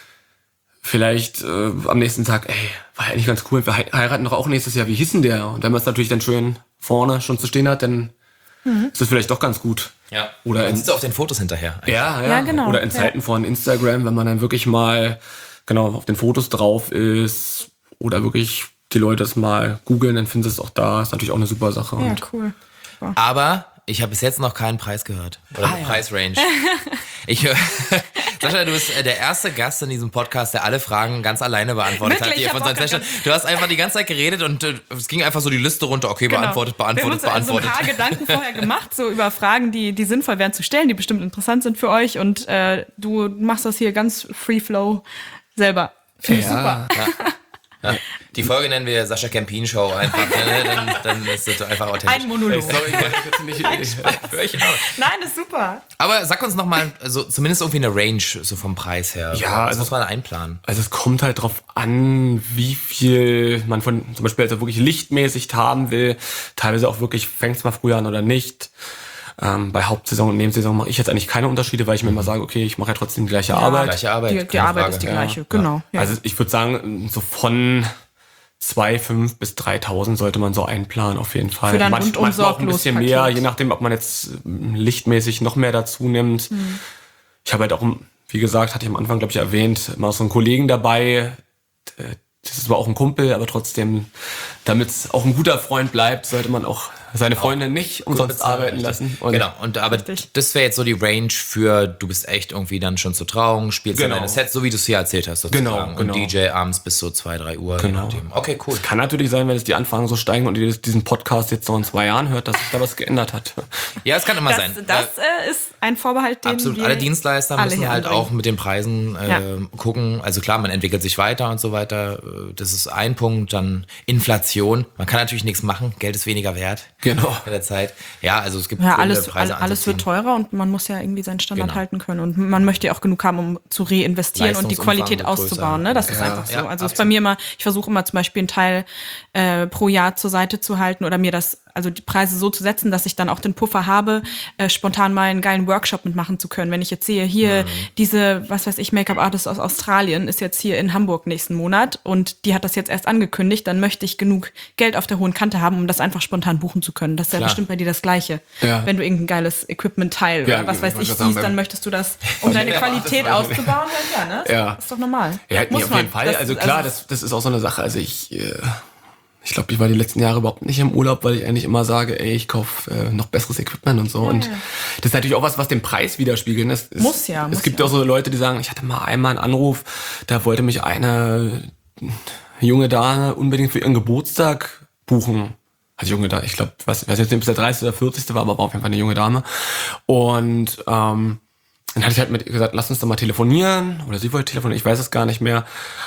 Speaker 3: vielleicht äh, am nächsten Tag, ey, war ja eigentlich ganz cool, wir heiraten doch auch nächstes Jahr, wie hieß denn der? Und wenn man es natürlich dann schön vorne schon zu stehen hat, dann mhm. ist das vielleicht doch ganz gut.
Speaker 1: Ja.
Speaker 3: Oder
Speaker 1: dann
Speaker 3: in,
Speaker 1: sitzt du auf den Fotos hinterher.
Speaker 3: Ja, ja,
Speaker 2: ja, genau.
Speaker 3: Oder in Zeiten
Speaker 2: ja.
Speaker 3: von Instagram, wenn man dann wirklich mal genau auf den Fotos drauf ist oder wirklich die Leute es mal googeln, dann finden sie es auch da. Ist natürlich auch eine super Sache.
Speaker 2: Ja,
Speaker 3: Und
Speaker 2: cool. Super.
Speaker 1: Aber ich habe bis jetzt noch keinen Preis gehört. Oder
Speaker 3: Ah,
Speaker 1: eine
Speaker 3: ja.
Speaker 1: Preisrange. Ich höre. Sascha, du bist der erste Gast in diesem Podcast, der alle Fragen ganz alleine beantwortet
Speaker 2: Wirklich?
Speaker 1: hat. Hier
Speaker 2: Ich
Speaker 1: von
Speaker 2: hab
Speaker 1: seinen
Speaker 2: auch
Speaker 1: Session. Du hast einfach die ganze Zeit geredet und äh, es ging einfach so die Liste runter. Okay,
Speaker 2: Genau.
Speaker 1: beantwortet, beantwortet,
Speaker 2: Wir haben uns
Speaker 1: beantwortet.
Speaker 2: so ein paar Gedanken vorher gemacht, so über Fragen, die, die sinnvoll wären zu stellen, die bestimmt interessant sind für euch. Und äh, du machst das hier ganz free flow selber. Finde ich
Speaker 3: Ja.
Speaker 2: super.
Speaker 1: Ja. Die Folge nennen wir Sascha Campin Show einfach. Ne? Dann, dann ist das einfach authentisch.
Speaker 2: Ein Monolog.
Speaker 1: Sorry, ich wollte jetzt nicht. Hör ich auch.
Speaker 2: Nein, das ist super.
Speaker 1: Aber sag uns nochmal, also zumindest irgendwie eine Range so vom Preis her.
Speaker 3: Ja,
Speaker 1: das
Speaker 3: also-
Speaker 1: muss man einplanen.
Speaker 3: Also es kommt halt drauf an, wie viel man von zum Beispiel also wirklich lichtmäßig haben will. Teilweise auch wirklich, fängt es mal früher an oder nicht. Ähm, bei Hauptsaison und Nebensaison mache ich jetzt eigentlich keine Unterschiede, weil ich mir immer sage, okay, ich mache ja trotzdem die gleiche Arbeit.
Speaker 1: Gleiche Arbeit.
Speaker 2: Die, die
Speaker 1: keine
Speaker 2: Arbeit
Speaker 1: Frage.
Speaker 2: ist die
Speaker 1: Ja.
Speaker 2: gleiche, genau. Ja.
Speaker 3: Also ich würde sagen, so von zweitausendfünfhundert bis dreitausend sollte man so einplanen auf jeden Fall.
Speaker 2: Für dann
Speaker 3: Manch,
Speaker 2: rundum
Speaker 3: manchmal auch ein bisschen
Speaker 2: Sorglos-Paket.
Speaker 3: mehr, je nachdem, ob man jetzt ähm, lichtmäßig noch mehr dazu nimmt.
Speaker 2: Mhm.
Speaker 3: Ich habe halt auch, wie gesagt, hatte ich am Anfang, glaube ich, erwähnt, mal so einen Kollegen dabei. Das ist zwar auch ein Kumpel, aber trotzdem, damit es auch ein guter Freund bleibt, sollte man auch seine Freundin nicht umsonst arbeiten lassen.
Speaker 1: Und genau, und aber richtig. Das wäre jetzt so die Range für, du bist echt irgendwie dann schon zur Trauung, spielst genau. dann deine Sets, so wie du es hier erzählt hast. Sozusagen. Genau, genau. Und D J abends bis so zwei, drei Uhr.
Speaker 3: Genau.
Speaker 1: Okay, cool.
Speaker 3: Es kann natürlich sein, wenn es die Anfragen so steigen und ihr diesen Podcast jetzt noch in zwei Jahren hört, dass sich da was geändert hat.
Speaker 1: Ja, es kann immer
Speaker 2: das,
Speaker 1: sein.
Speaker 2: Das äh, ist ein Vorbehalt, den
Speaker 1: absolut.
Speaker 2: wir
Speaker 1: Alle Dienstleister
Speaker 2: alle
Speaker 1: müssen halt
Speaker 2: anbringen.
Speaker 1: auch mit den Preisen äh, ja. gucken. Also klar, man entwickelt sich weiter und so weiter. Das ist ein Punkt. Dann Inflation. Man kann natürlich nichts machen. Geld ist weniger wert.
Speaker 3: Genau.
Speaker 1: In der Zeit. Ja, also es gibt
Speaker 2: ja, alles, Preise alles wird teurer und man muss ja irgendwie seinen Standard genau. halten können. Und man möchte ja auch genug haben, um zu reinvestieren und die Qualität auszubauen. Ne? Das ja. ist einfach so. Ja, also es ist bei mir immer, ich versuche immer zum Beispiel einen Teil äh, pro Jahr zur Seite zu halten oder mir das, also die Preise so zu setzen, dass ich dann auch den Puffer habe, äh, spontan mal einen geilen Workshop mitmachen zu können. Wenn ich jetzt sehe, hier mhm. diese, was weiß ich, Make-up-Artist aus Australien ist jetzt hier in Hamburg nächsten Monat und die hat das jetzt erst angekündigt, dann möchte ich genug Geld auf der hohen Kante haben, um das einfach spontan buchen zu können. Das ist ja bestimmt bei dir das Gleiche. Ja. Wenn du irgendein geiles Equipment-Teil ja, oder was weiß ich siehst, dann möchtest du das, um deine Qualität auszubauen. Ja, ne?
Speaker 3: Ja.
Speaker 2: Das ist doch normal.
Speaker 3: Ja, nee, auf jeden Fall. Das, also klar, also, das, das ist auch so eine Sache. Also ich... Äh Ich glaube, ich war die letzten Jahre überhaupt nicht im Urlaub, weil ich eigentlich immer sage, ey, ich kaufe äh, noch besseres Equipment und so. Ja, und ja. das ist natürlich auch was, was den Preis widerspiegelt. Ne? Es,
Speaker 2: muss ja.
Speaker 3: Es
Speaker 2: muss
Speaker 3: gibt
Speaker 2: ja.
Speaker 3: auch so Leute, die sagen, ich hatte mal einmal einen Anruf, da wollte mich eine junge Dame unbedingt für ihren Geburtstag buchen. Also junge Dame, ich glaube, ich weiß nicht, ob es der dreißigste oder vierzigste war, aber war auf jeden Fall eine junge Dame. Und ähm, dann hatte ich halt mit ihr gesagt, lass uns doch mal telefonieren. Oder sie wollte telefonieren, ich weiß es gar nicht mehr.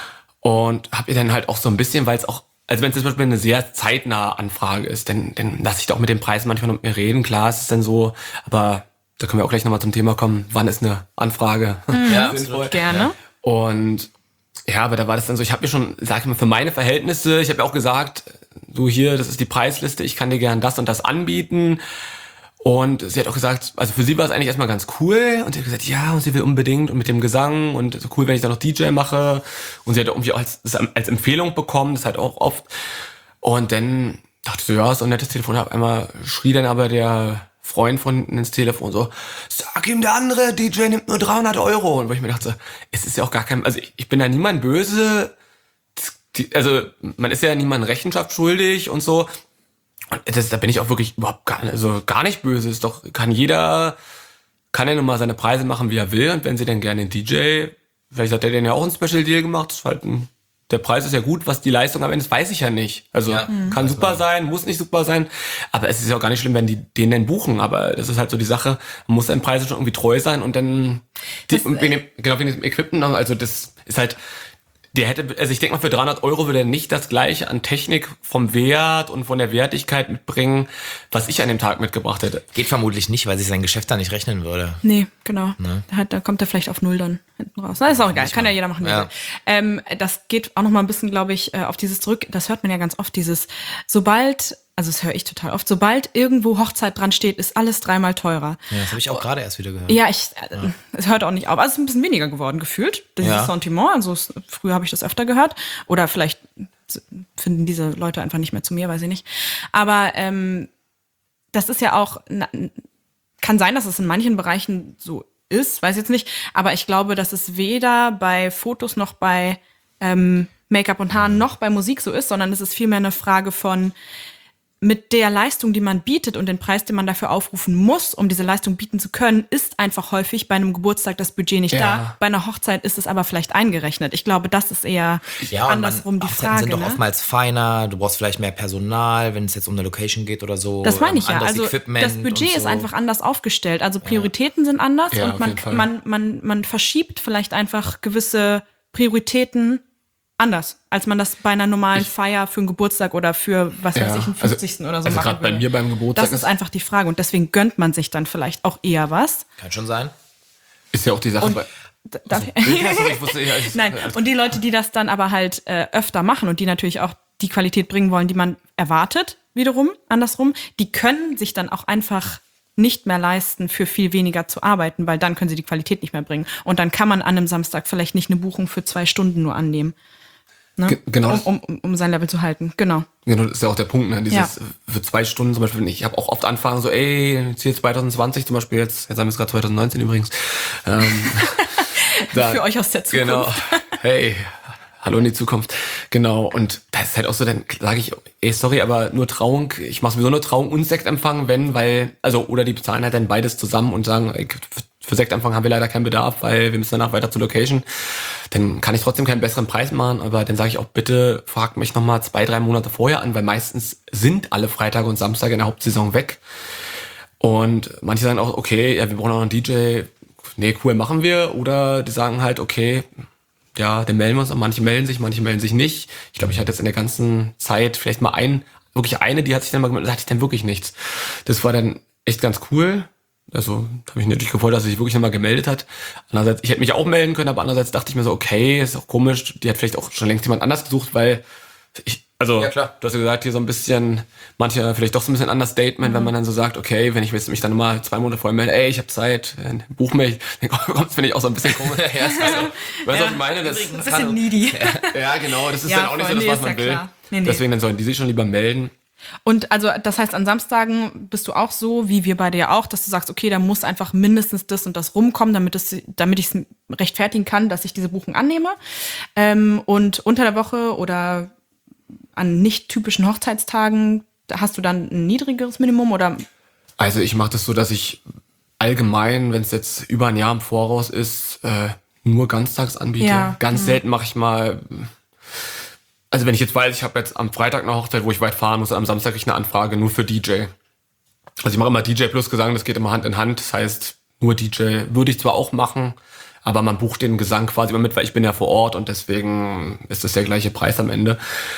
Speaker 3: Und habe ihr dann halt auch so ein bisschen, weil es auch, also wenn es zum Beispiel eine sehr zeitnahe Anfrage ist, dann, dann lasse ich doch mit dem Preis manchmal noch mit mir reden. Klar, es ist dann so, aber da können wir auch gleich nochmal zum Thema kommen. Wann ist eine Anfrage
Speaker 2: ja, sinnvoll? Gerne.
Speaker 3: Und ja, aber da war das dann so, ich habe mir schon, sag ich mal, für meine Verhältnisse, ich habe ja auch gesagt, du hier, das ist die Preisliste, ich kann dir gern das und das anbieten. Und sie hat auch gesagt, also für sie war es eigentlich erstmal ganz cool. Und sie hat gesagt, ja, und sie will unbedingt und mit dem Gesang und so cool, wenn ich da noch D J mache. Und sie hat irgendwie auch als, als Empfehlung bekommen, das halt auch oft. Und dann dachte ich so, ja, ist so ein nettes Telefon. Auf einmal schrie dann aber der Freund von hinten ins Telefon so, sag ihm, der andere D J nimmt nur dreihundert Euro. Und wo ich mir dachte, es ist ja auch gar kein, also ich, ich bin da niemand böse. Die, also man ist ja niemandem Rechenschaft schuldig und so. Und das, da bin ich auch wirklich überhaupt gar, also gar nicht böse. Ist doch, kann jeder, kann ja nun mal seine Preise machen, wie er will. Und wenn sie dann gerne den D J, vielleicht hat der den ja auch ein Special Deal gemacht. Das ist halt ein, der Preis ist ja gut, was die Leistung am Ende ist, weiß ich ja nicht. Also ja, kann super sein, muss nicht super sein. Aber es ist ja auch gar nicht schlimm, wenn die den dann buchen. Aber das ist halt so die Sache, man muss seinen Preisen schon irgendwie treu sein. Und dann, die, das, wegen dem, genau wegen dem Equipment, also das ist halt... Der hätte, also ich denke mal, für dreihundert Euro würde er nicht das Gleiche an Technik vom Wert und von der Wertigkeit mitbringen, was ich an dem Tag mitgebracht hätte.
Speaker 1: Geht vermutlich nicht, weil sich sein Geschäft da nicht rechnen würde.
Speaker 2: Nee, genau. Ne? Da, hat, da kommt er vielleicht auf Null dann hinten raus. Na, ist auch egal, kann ja jeder machen. Ja. Ähm, das geht auch noch mal ein bisschen, glaube ich, auf dieses zurück. Das hört man ja ganz oft, dieses, sobald... Also das höre ich total oft. Sobald irgendwo Hochzeit dran steht, ist alles dreimal teurer.
Speaker 1: Ja, das habe ich auch gerade erst wieder gehört.
Speaker 2: Ja, ich, äh, ja. es hört auch nicht auf. Also es ist ein bisschen weniger geworden gefühlt. Dieses ja. Sentiment. Also es, früher habe ich das öfter gehört. Oder vielleicht finden diese Leute einfach nicht mehr zu mir, weiß ich nicht. Aber ähm, das ist ja auch, na, kann sein, dass es in manchen Bereichen so ist, weiß jetzt nicht. Aber ich glaube, dass es weder bei Fotos noch bei ähm, Make-up und Haaren noch bei Musik so ist, sondern es ist vielmehr eine Frage von, mit der Leistung, die man bietet und den Preis, den man dafür aufrufen muss, um diese Leistung bieten zu können, ist einfach häufig bei einem Geburtstag das Budget nicht ja. da. Bei einer Hochzeit ist es aber vielleicht eingerechnet. Ich glaube, das ist eher
Speaker 1: ja,
Speaker 2: andersrum
Speaker 1: man,
Speaker 2: die Frage.
Speaker 1: Sind doch
Speaker 2: ne?
Speaker 1: oftmals feiner, du brauchst vielleicht mehr Personal, wenn es jetzt um eine Location geht oder so.
Speaker 2: Das meine ich ja. Also
Speaker 1: Equipment
Speaker 2: das Budget
Speaker 1: so.
Speaker 2: ist einfach anders aufgestellt. Also Prioritäten ja. sind anders
Speaker 3: ja,
Speaker 2: und man, man, man, man verschiebt vielleicht einfach gewisse Prioritäten anders, als man das bei einer normalen ich, Feier für einen Geburtstag oder für, was
Speaker 3: ja,
Speaker 2: weiß ich, einen fünfzigsten
Speaker 3: also,
Speaker 2: oder so
Speaker 3: also
Speaker 2: machen
Speaker 3: gerade bei mir beim Geburtstag.
Speaker 2: Das ist einfach die Frage und deswegen gönnt man sich dann vielleicht auch eher was.
Speaker 1: Kann schon sein.
Speaker 3: Ist ja auch die Sache
Speaker 2: und,
Speaker 3: bei...
Speaker 2: Darf
Speaker 3: also,
Speaker 2: ich?
Speaker 3: ich wusste, ja, ich,
Speaker 2: Nein, und die Leute, die das dann aber halt äh, öfter machen und die natürlich auch die Qualität bringen wollen, die man erwartet, wiederum, andersrum, die können sich dann auch einfach nicht mehr leisten, für viel weniger zu arbeiten, weil dann können sie die Qualität nicht mehr bringen. Und dann kann man an einem Samstag vielleicht nicht eine Buchung für zwei Stunden nur annehmen. Ne? Ge- genau. Um, um, um sein Level zu halten, genau.
Speaker 3: Genau, das ist ja auch der Punkt, ne? Dieses
Speaker 2: ja.
Speaker 3: für zwei Stunden zum Beispiel, ich habe auch oft Anfragen so, ey, jetzt hier zwanzig zwanzig zum Beispiel, jetzt, jetzt haben wir es gerade zwanzig neunzehn übrigens. Ähm,
Speaker 2: da, für euch aus der Zukunft.
Speaker 3: Genau, hey, hallo in die Zukunft. Genau, und da es ist halt auch so, dann sage ich, ey, sorry, aber nur Trauung, ich mache sowieso nur Trauung und Sektempfang, wenn, weil, also, oder die bezahlen halt dann beides zusammen und sagen, ey, für Sektempfang haben wir leider keinen Bedarf, weil wir müssen danach weiter zur Location. Dann kann ich trotzdem keinen besseren Preis machen, aber dann sage ich auch, bitte fragt mich nochmal zwei, drei Monate vorher an, weil meistens sind alle Freitage und Samstage in der Hauptsaison weg. Und manche sagen auch, okay, ja, wir brauchen auch einen D J, nee, cool, machen wir. Oder die sagen halt, okay, ja, dann melden wir uns. Und manche melden sich, manche melden sich nicht. Ich glaube, ich hatte jetzt in der ganzen Zeit vielleicht mal ein, wirklich eine, die hat sich dann mal gemeldet, da hatte ich dann wirklich nichts. Das war dann echt ganz cool. Also, habe mich natürlich gefreut, dass sie sich wirklich nochmal gemeldet hat. Andererseits, ich hätte mich auch melden können, aber andererseits dachte ich mir so, okay, ist auch komisch, die hat vielleicht auch schon längst jemand anders gesucht, weil ich, also,
Speaker 1: Ja, klar.
Speaker 3: du hast ja gesagt, hier so ein bisschen, manche vielleicht doch so ein bisschen Understatement, mhm. wenn man dann so sagt, okay, wenn ich jetzt mich dann mal zwei Monate vorher melde, ey, ich habe Zeit, buch mich, dann kommt finde ich auch so ein bisschen komisch. ja, also, weißt du, was ich meine? Das,
Speaker 2: ein bisschen needy.
Speaker 3: ja, genau, das ist
Speaker 2: Ja,
Speaker 3: dann auch nicht so
Speaker 2: voll,
Speaker 3: das,
Speaker 2: nee,
Speaker 3: was
Speaker 2: ist
Speaker 3: man
Speaker 2: ja
Speaker 3: will.
Speaker 2: klar. Nee, nee.
Speaker 3: Deswegen dann sollen die sich schon lieber melden.
Speaker 2: Und also das heißt, an Samstagen bist du auch so, wie wir beide ja auch, dass du sagst, okay, da muss einfach mindestens das und das rumkommen, damit es, damit ich es rechtfertigen kann, dass ich diese Buchung annehme. Ähm, und unter der Woche oder an nicht typischen Hochzeitstagen, da hast du dann ein niedrigeres Minimum oder?
Speaker 3: Also ich mache das so, dass ich allgemein, wenn es jetzt über ein Jahr im Voraus ist, äh, nur ganztags anbiete.
Speaker 2: Ja.
Speaker 3: Ganz
Speaker 2: Mhm.
Speaker 3: selten mache ich mal, also wenn ich jetzt weiß, ich habe jetzt am Freitag eine Hochzeit, wo ich weit fahren muss, und am Samstag kriege ich eine Anfrage nur für D J. Also ich mache immer D J plus Gesang, das geht immer Hand in Hand. Das heißt, nur D J würde ich zwar auch machen, aber man bucht den Gesang quasi immer mit, weil ich bin ja vor Ort und deswegen ist das der gleiche Preis am Ende.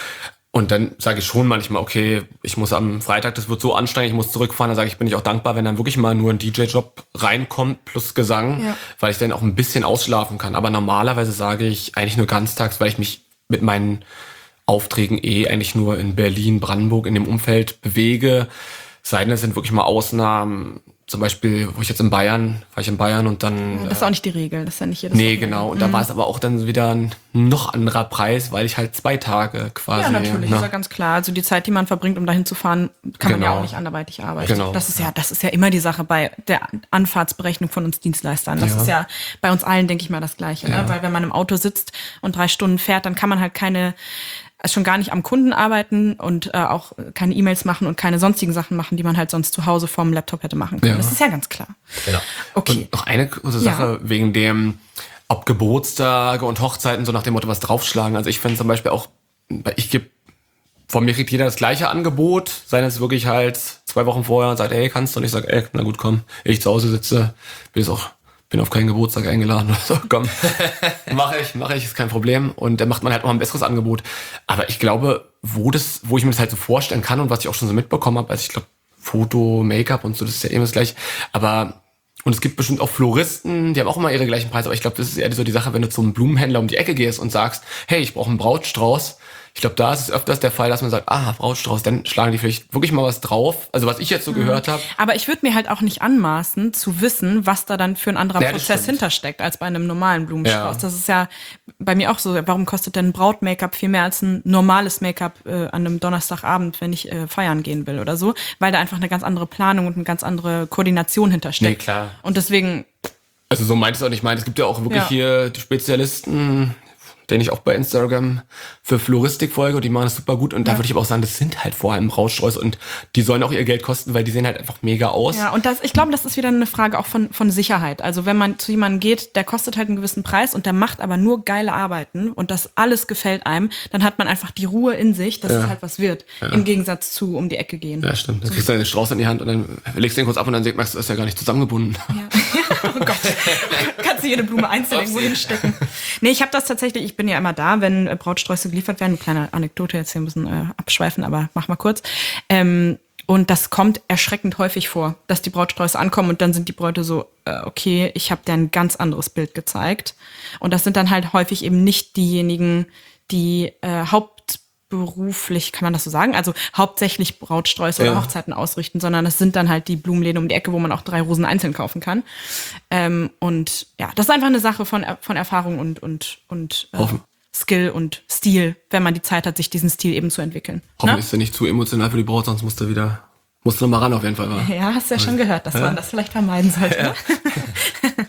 Speaker 3: Und dann sage ich schon manchmal, okay, ich muss am Freitag, das wird so anstrengend, ich muss zurückfahren. Dann sage ich, bin ich auch dankbar, wenn dann wirklich mal nur ein D J-Job reinkommt plus Gesang,
Speaker 2: Ja.
Speaker 3: weil ich dann auch ein bisschen ausschlafen kann. Aber normalerweise sage ich eigentlich nur ganztags, weil ich mich mit meinen Aufträgen eh eigentlich nur in Berlin, Brandenburg, in dem Umfeld bewege. Sei denn, es sind wirklich mal Ausnahmen. Zum Beispiel, wo ich jetzt in Bayern, war ich in Bayern und dann...
Speaker 2: Das ist auch nicht die Regel, das ist ja nicht jedes
Speaker 3: Nee,
Speaker 2: Wochenende.
Speaker 3: genau. Und da war es aber auch dann wieder ein noch anderer Preis, weil ich halt zwei Tage quasi...
Speaker 2: Ja, natürlich,
Speaker 3: ne?
Speaker 2: ist ja ganz klar. Also die Zeit, die man verbringt, um dahin zu fahren, kann man ja
Speaker 3: Genau.
Speaker 2: auch nicht anderweitig arbeiten.
Speaker 3: Genau.
Speaker 2: Das ist ja, das ist ja immer die Sache bei der Anfahrtsberechnung von uns Dienstleistern. Das
Speaker 3: Ja.
Speaker 2: ist ja bei uns allen, denke ich mal, das Gleiche.
Speaker 3: Ja.
Speaker 2: Ne? Weil wenn man im Auto sitzt und drei Stunden fährt, dann kann man halt keine, also schon gar nicht am Kunden arbeiten und äh, auch keine E-Mails machen und keine sonstigen Sachen machen, die man halt sonst zu Hause vorm Laptop hätte machen können.
Speaker 3: Ja.
Speaker 2: Das ist ja ganz klar.
Speaker 1: Genau.
Speaker 2: Okay.
Speaker 3: Und noch eine kurze Sache wegen dem, ob Geburtstage und Hochzeiten so nach dem Motto was draufschlagen. Also ich finde zum Beispiel auch, ich gebe, von mir kriegt jeder das gleiche Angebot, sei es wirklich halt zwei Wochen vorher und sagt, ey, kannst du? Und ich sage, ey, na gut, komm, ich zu Hause sitze, bin jetzt auch, bin auf keinen Geburtstag eingeladen oder so, komm, mache ich, mache ich, ist kein Problem. Und dann macht man halt noch ein besseres Angebot. Aber ich glaube, wo das, wo ich mir das halt so vorstellen kann und was ich auch schon so mitbekommen habe, also ich glaube, Foto, Make-up und so, das ist ja immer das gleiche. Aber, und es gibt bestimmt auch Floristen, die haben auch immer ihre gleichen Preise, aber ich glaube, das ist eher so die Sache, wenn du zum Blumenhändler um die Ecke gehst und sagst, hey, ich brauche einen Brautstrauß. Ich glaube, da ist es öfters der Fall, dass man sagt, ah, Brautstrauß, dann schlagen die vielleicht wirklich mal was drauf. Also was ich jetzt so mhm. gehört habe.
Speaker 2: Aber ich würde mir halt auch nicht anmaßen, zu wissen, was da dann für ein anderer
Speaker 3: Ja, das
Speaker 2: Prozess
Speaker 3: stimmt.
Speaker 2: hintersteckt, als bei einem normalen Blumenstrauß.
Speaker 3: Ja.
Speaker 2: Das ist ja bei mir auch so. Warum kostet denn ein Braut-Make-up viel mehr als ein normales Make-up äh, an einem Donnerstagabend, wenn ich äh, feiern gehen will oder so? Weil da einfach eine ganz andere Planung und eine ganz andere Koordination hintersteckt.
Speaker 3: Nee, klar.
Speaker 2: Und deswegen...
Speaker 3: Also so meint es auch nicht. Ich meine, es gibt ja auch wirklich
Speaker 2: Ja.
Speaker 3: hier die Spezialisten, den ich auch bei Instagram für Floristik folge, und die machen das super gut. Und da
Speaker 2: Ja.
Speaker 3: würde ich aber auch sagen, das sind halt vor allem Brautsträuße und die sollen auch ihr Geld kosten, weil die sehen halt einfach mega aus.
Speaker 2: Ja, und das, ich glaube, das ist wieder eine Frage auch von, von Sicherheit. Also wenn man zu jemandem geht, der kostet halt einen gewissen Preis und der macht aber nur geile Arbeiten und das alles gefällt einem, dann hat man einfach die Ruhe in sich, dass
Speaker 3: Ja.
Speaker 2: es halt was wird. Im Gegensatz zu um die Ecke gehen.
Speaker 3: Ja, stimmt. Dann kriegst du einen Strauß in die Hand und dann legst du den kurz ab und dann merkst du, das ist ja gar nicht zusammengebunden.
Speaker 2: Ja. Oh Gott. Kannst du jede Blume einzeln irgendwo hinstecken. Nee, ich habe das tatsächlich, ich bin ja immer da, wenn äh, Brautsträuße geliefert werden. Eine kleine Anekdote jetzt hier ein bisschen äh, abschweifen, aber mach mal kurz. Ähm, und das kommt erschreckend häufig vor, dass die Brautsträuße ankommen und dann sind die Bräute so, äh, okay, ich habe dir ein ganz anderes Bild gezeigt. Und das sind dann halt häufig eben nicht diejenigen, die äh, hauptberuflich, kann man das so sagen, also hauptsächlich Brautsträuße
Speaker 3: Ja.
Speaker 2: oder Hochzeiten ausrichten, sondern es sind dann halt die Blumenläden um die Ecke, wo man auch drei Rosen einzeln kaufen kann. Ähm, und ja, das ist einfach eine Sache von, von Erfahrung und, und, und äh,
Speaker 3: Hoffen.
Speaker 2: Skill und Stil, wenn man die Zeit hat, sich diesen Stil eben zu entwickeln.
Speaker 3: Hoffentlich
Speaker 2: Ne?
Speaker 3: ist der nicht zu emotional für die Braut, sonst musst du wieder, musst du noch mal ran auf jeden Fall. Wa?
Speaker 2: Ja, hast du ja schon gehört, dass man das vielleicht vermeiden sollte. Ne?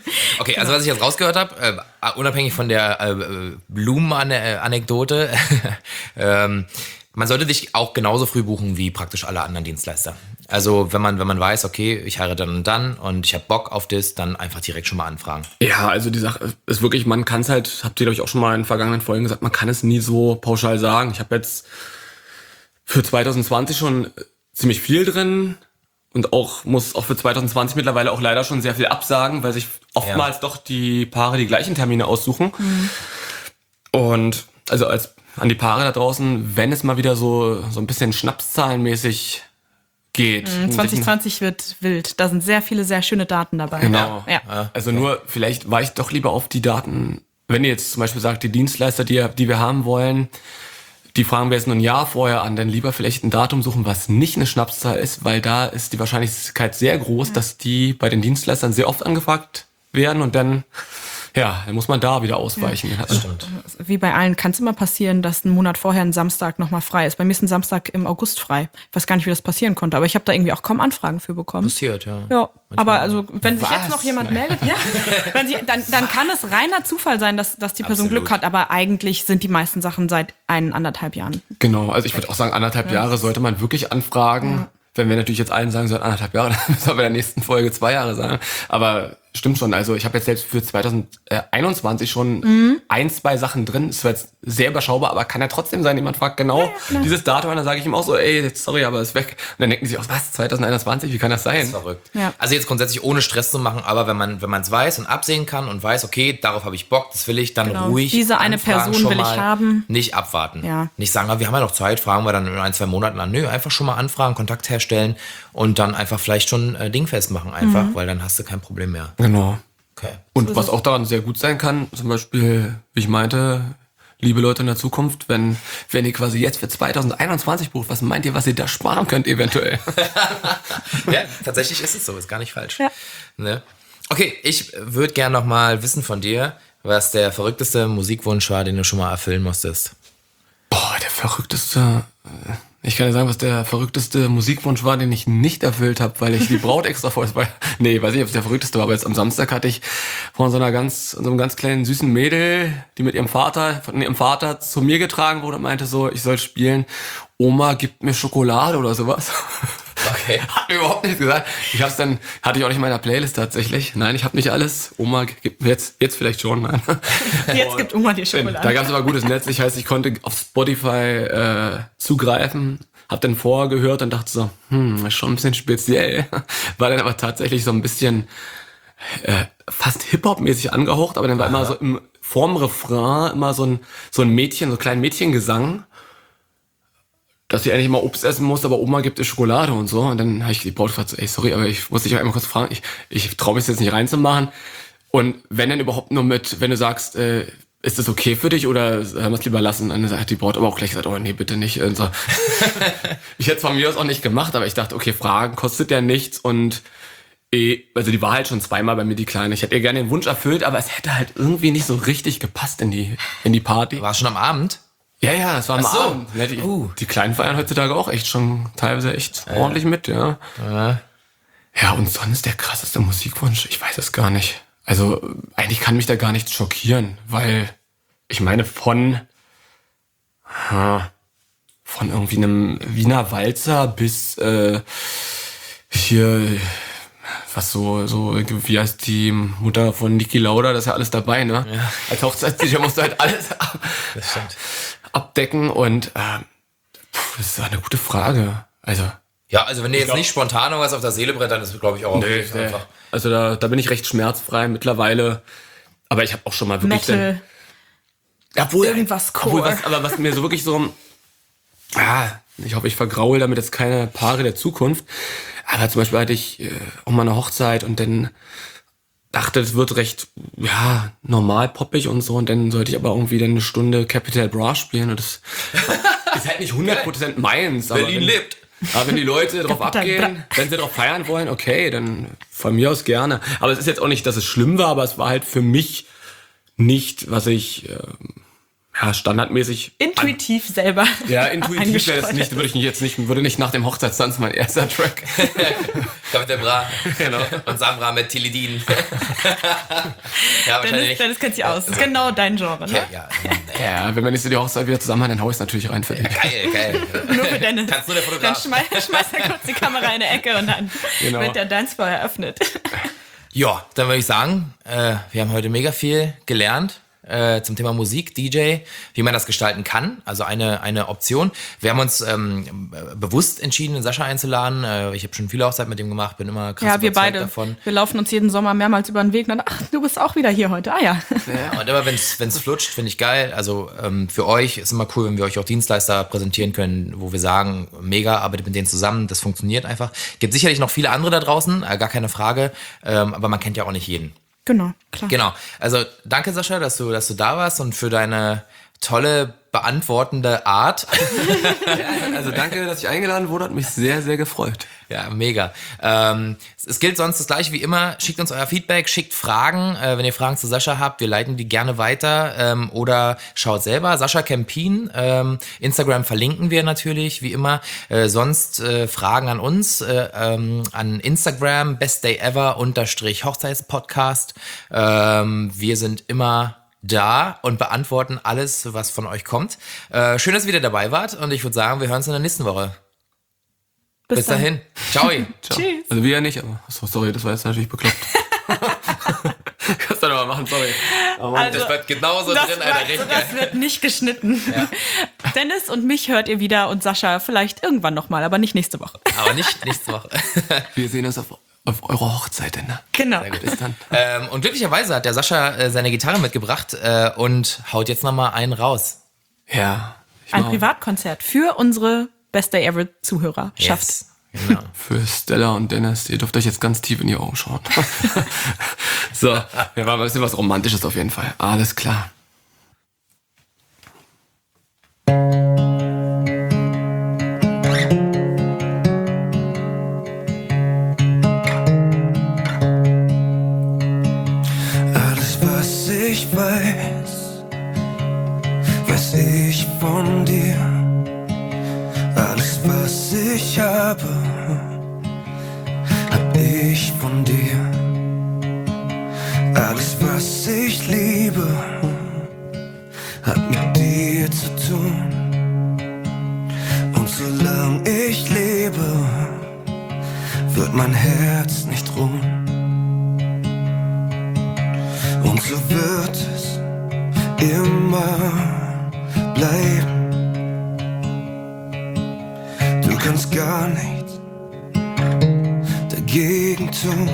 Speaker 1: Okay, also was ich jetzt rausgehört habe, äh, unabhängig von der äh, Blumen-Anekdote, ähm, man sollte dich auch genauso früh buchen wie praktisch alle anderen Dienstleister. Also wenn man wenn man weiß, okay, ich heirate dann und dann und ich habe Bock auf das, dann einfach direkt schon mal anfragen.
Speaker 3: Ja, also die Sache ist wirklich, man kann es halt, habt ihr glaube ich auch schon mal in vergangenen Folgen gesagt, man kann es nie so pauschal sagen. Ich habe jetzt für zwanzig zwanzig schon ziemlich viel drin und auch muss auch für zwanzig zwanzig mittlerweile auch leider schon sehr viel absagen, weil sich oftmals ja. doch die Paare die gleichen Termine aussuchen. Mhm. Und also als an die Paare da draußen, wenn es mal wieder so so ein bisschen schnapszahlenmäßig geht.
Speaker 2: Mhm, zwanzig zwanzig wird wild. Da sind sehr viele sehr schöne Daten dabei.
Speaker 3: Genau.
Speaker 2: Ja. Ja.
Speaker 3: Also nur, vielleicht war ich doch lieber auf die Daten, wenn ihr jetzt zum Beispiel sagt, die Dienstleister, die, die wir haben wollen, die fragen wir jetzt nur ein Jahr vorher an, dann lieber vielleicht ein Datum suchen, was nicht eine Schnapszahl ist, weil da ist die Wahrscheinlichkeit sehr groß, ja. dass die bei den Dienstleistern sehr oft angefragt werden und dann ja, dann muss man da wieder ausweichen.
Speaker 2: Ja, das stimmt. Wie bei allen kann es immer passieren, dass ein Monat vorher ein Samstag nochmal frei ist. Bei mir ist ein Samstag im August frei. Ich weiß gar nicht, wie das passieren konnte, aber ich habe da irgendwie auch kaum Anfragen für bekommen.
Speaker 1: Passiert, ja.
Speaker 2: Ja, aber also, wenn sich jetzt noch jemand meldet, ja, wenn sie, dann, dann kann es reiner Zufall sein, dass, dass die Person Absolut. Glück hat, aber eigentlich sind die meisten Sachen seit ein, anderthalb Jahren.
Speaker 3: Genau, also ich würde auch sagen, anderthalb ja. Jahre sollte man wirklich anfragen. Ja. Wenn wir natürlich jetzt allen sagen sollen, anderthalb Jahre, dann müssen wir bei der nächsten Folge zwei Jahre sagen. Aber stimmt schon, also ich habe jetzt selbst für zwanzig einundzwanzig schon mhm. ein, zwei Sachen drin. Ist zwar jetzt sehr überschaubar, aber kann ja trotzdem sein, jemand fragt genau ja, dieses Datum und dann sage ich ihm auch so, ey, sorry, aber ist weg. Und dann denken die sich auch, was, zwanzig einundzwanzig, wie kann das sein?
Speaker 1: Das ist verrückt. Ja. Also jetzt grundsätzlich ohne Stress zu machen, aber wenn man wenn man es weiß und absehen kann und weiß, okay, darauf habe ich Bock, das will ich, dann genau. ruhig
Speaker 2: diese eine Person will ich haben.
Speaker 1: Nicht abwarten.
Speaker 2: Ja.
Speaker 1: Nicht sagen, wir haben ja noch Zeit, fragen wir dann in ein, zwei Monaten an. Nö, einfach schon mal anfragen, Kontakt herstellen und dann einfach vielleicht schon äh, dingfest machen einfach, mhm. weil dann hast du kein Problem mehr.
Speaker 3: Genau.
Speaker 1: Okay.
Speaker 3: Und was auch daran sehr gut sein kann, zum Beispiel, wie ich meinte, liebe Leute in der Zukunft, wenn, wenn ihr quasi jetzt für zwanzig einundzwanzig bucht, was meint ihr, was ihr da sparen könnt eventuell?
Speaker 1: Ja, tatsächlich ist es so, ist gar nicht falsch. Ja. Ne? Okay, ich würde gerne noch mal wissen von dir, was der verrückteste Musikwunsch war, den du schon mal erfüllen musstest.
Speaker 3: Boah, der verrückteste... Ich kann dir sagen, was der verrückteste Musikwunsch war, den ich nicht erfüllt habe, weil ich die Braut extra vor... Nee, weiß nicht, ob es der verrückteste war, aber jetzt am Samstag hatte ich von so einer ganz, so einem ganz kleinen süßen Mädel, die mit ihrem Vater, von ihrem Vater zu mir getragen wurde und meinte so, ich soll spielen, Oma gibt mir Schokolade oder sowas.
Speaker 1: Okay.
Speaker 3: Hat mir überhaupt nichts gesagt. Ich hab's dann, hatte ich auch nicht in meiner Playlist tatsächlich. Nein, ich habe nicht alles. Oma gibt mir jetzt, jetzt vielleicht schon. Nein.
Speaker 2: Jetzt und gibt Oma die Schokolade.
Speaker 3: Da gab's aber gutes Netz. Ich heißt, ich konnte auf Spotify äh, zugreifen, hab dann vorher gehört und dachte so, hm, ist schon ein bisschen speziell. War dann aber tatsächlich so ein bisschen äh, fast Hip-Hop-mäßig angehaucht, aber dann war Aha. immer so im vorm Refrain immer so ein so ein Mädchen, so ein kleinen Mädchengesang, dass sie eigentlich mal Obst essen muss, aber Oma gibt ihr Schokolade und so. Und dann habe ich die Braut gefragt, so, ey, sorry, aber ich muss dich einmal kurz fragen, ich, ich traue mich jetzt nicht reinzumachen. Und wenn dann überhaupt nur mit, wenn du sagst, äh, ist das okay für dich oder haben wir es lieber lassen? Und dann hat die Braut aber auch gleich gesagt, oh nee, bitte nicht. Und so. Ich hätte es von mir aus auch nicht gemacht, aber ich dachte, okay, Fragen kostet ja nichts. Und eh, also die war halt schon zweimal bei mir, die Kleine. Ich hätte ihr gerne den Wunsch erfüllt, aber es hätte halt irgendwie nicht so richtig gepasst in die, in die Party.
Speaker 1: War schon am Abend?
Speaker 3: Ja, ja, das war am
Speaker 1: so.
Speaker 3: Abend. Ja, die, uh. die Kleinen feiern heutzutage auch echt schon teilweise echt äh. ordentlich mit, ja.
Speaker 1: Äh.
Speaker 3: Ja, und sonst der krasseste Musikwunsch, ich weiß es gar nicht. Also eigentlich kann mich da gar nichts schockieren, weil ich meine von von irgendwie einem Wiener Walzer bis äh, hier was so, so, wie heißt die Mutter von Niki Lauda, das ist ja alles dabei, ne?
Speaker 1: Ja.
Speaker 3: Als Hochzeitssicher musst du halt alles ab, abdecken und äh, pff, das ist eine gute Frage. Also
Speaker 1: ja, also wenn dir jetzt
Speaker 3: glaub,
Speaker 1: nicht spontan irgendwas auf der Seele brennt, dann ist es, glaube ich, auch
Speaker 3: nee, nee. einfach. Also da, da bin ich recht schmerzfrei mittlerweile, aber ich habe auch schon mal wirklich...
Speaker 2: Metal.
Speaker 3: Dann, obwohl,
Speaker 2: irgendwas Core.
Speaker 3: Obwohl, was, aber was mir so wirklich so... Ah, ich hoffe, ich vergraule damit jetzt keine Paare der Zukunft. Aber zum Beispiel hatte ich äh, auch mal eine Hochzeit und dann dachte, es wird recht, ja, normal poppig und so. Und dann sollte ich aber irgendwie dann eine Stunde Capital Bra spielen. Und das ist halt nicht hundert Prozent meins. Aber
Speaker 1: Berlin
Speaker 3: wenn,
Speaker 1: lebt.
Speaker 3: Aber wenn die Leute drauf abgehen, wenn sie drauf feiern wollen, okay, dann von mir aus gerne. Aber es ist jetzt auch nicht, dass es schlimm war, aber es war halt für mich nicht, was ich... Äh, ja, standardmäßig.
Speaker 2: Intuitiv selber.
Speaker 3: Ja, intuitiv wäre das
Speaker 2: eingestreut
Speaker 3: nicht, würde ich nicht jetzt nicht, würde nicht nach dem Hochzeitstanz mein erster Track.
Speaker 1: Kapitän Bra.
Speaker 3: Genau.
Speaker 1: Und Samra mit Tilidin. Ja, wahrscheinlich
Speaker 2: Dennis,
Speaker 1: nicht.
Speaker 2: Dennis kennt sich aus. Das ist genau dein Genre, ne?
Speaker 1: Ja, ja,
Speaker 3: Ja, wenn wir nächste die Hochzeit wieder zusammen haben, dann hau ich es natürlich rein für dich.
Speaker 1: geil, geil.
Speaker 2: Nur für Dennis.
Speaker 1: Kannst nur der
Speaker 2: Dann
Speaker 1: Fotograf.
Speaker 2: schmeißt schmeiß er kurz die Kamera in eine Ecke und dann
Speaker 3: Genau.
Speaker 2: wird der Dancefloor eröffnet.
Speaker 1: Ja, dann würde ich sagen, äh, wir haben heute mega viel gelernt äh, zum Thema Musik, D J, wie man das gestalten kann. Also eine, eine Option. Wir haben uns ähm, bewusst entschieden, den Sascha einzuladen. Äh, ich habe schon viele Hochzeiten mit ihm gemacht, bin immer krass
Speaker 2: Ja, wir
Speaker 1: überzeugt
Speaker 2: beide.
Speaker 1: davon.
Speaker 2: Wir laufen uns jeden Sommer mehrmals über den Weg und dann, ach, du bist auch wieder hier heute. Ah ja.
Speaker 1: Ja, und immer wenn es flutscht, finde ich geil. Also ähm, für euch ist immer cool, wenn wir euch auch Dienstleister präsentieren können, wo wir sagen, mega, arbeitet mit denen zusammen, das funktioniert einfach. Gibt sicherlich noch viele andere da draußen, äh, gar keine Frage, ähm, aber man kennt ja auch nicht jeden.
Speaker 2: Genau, klar.
Speaker 1: Genau. Also danke, Sascha, dass du, dass du da warst und für deine tolle, beantwortende Art.
Speaker 3: Also danke, dass ich eingeladen wurde, hat mich sehr, sehr gefreut.
Speaker 1: Ja, mega. Ähm, es gilt sonst das gleiche wie immer. Schickt uns euer Feedback, schickt Fragen. Äh, wenn ihr Fragen zu Sascha habt, wir leiten die gerne weiter. Ähm, oder schaut selber. Sascha Kempin. Ähm, Instagram verlinken wir natürlich, wie immer. Äh, sonst äh, Fragen an uns. Äh, ähm, an Instagram, bestdayever unterstrich Hochzeitspodcast. Ähm, wir sind immer da und beantworten alles, was von euch kommt. Äh, schön, dass ihr wieder dabei wart. Und ich würde sagen, wir hören uns in der nächsten Woche. Bis, Bis dahin. Ciao.
Speaker 3: Ciao.
Speaker 2: Tschüss.
Speaker 3: Also wir ja nicht, aber so, sorry, das war jetzt natürlich bekloppt. Kannst du doch mal machen, sorry.
Speaker 2: Also,
Speaker 1: das wird genauso
Speaker 2: das,
Speaker 1: drin, Alter. Richtig
Speaker 2: das
Speaker 1: geil.
Speaker 2: wird nicht geschnitten. Ja. Dennis und mich hört ihr wieder und Sascha vielleicht irgendwann nochmal, aber nicht nächste Woche.
Speaker 1: Aber nicht nächste Woche.
Speaker 3: Wir sehen uns auf, auf eurer Hochzeit, ne?
Speaker 2: Genau.
Speaker 1: Sehr gut.
Speaker 3: Bis dann.
Speaker 1: Ähm, und glücklicherweise hat der Sascha äh, seine Gitarre mitgebracht äh, und haut jetzt nochmal einen raus.
Speaker 3: Ja. Ich
Speaker 2: Ein
Speaker 3: mach-
Speaker 2: Privatkonzert für unsere Best Day Ever Zuhörerschaft.
Speaker 1: Yes. Genau.
Speaker 3: Für Stella und Dennis, ihr dürft euch jetzt ganz tief in die Augen schauen. So, wir waren ein bisschen was Romantisches auf jeden Fall. Alles klar.
Speaker 4: Alles, was ich weiß, weiß ich von dir. Alles, was ich habe, hab ich von dir. Alles, was ich liebe, hat mit dir zu tun. Und solange ich lebe, wird mein Herz nicht ruhen. Und so wird es immer bleiben. Du kannst gar nichts dagegen tun,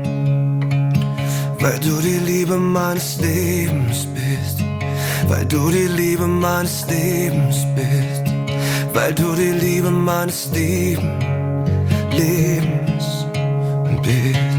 Speaker 4: weil du die Liebe meines Lebens bist. Weil du die Liebe meines Lebens bist. Weil du die Liebe meines Leben, Lebens bist.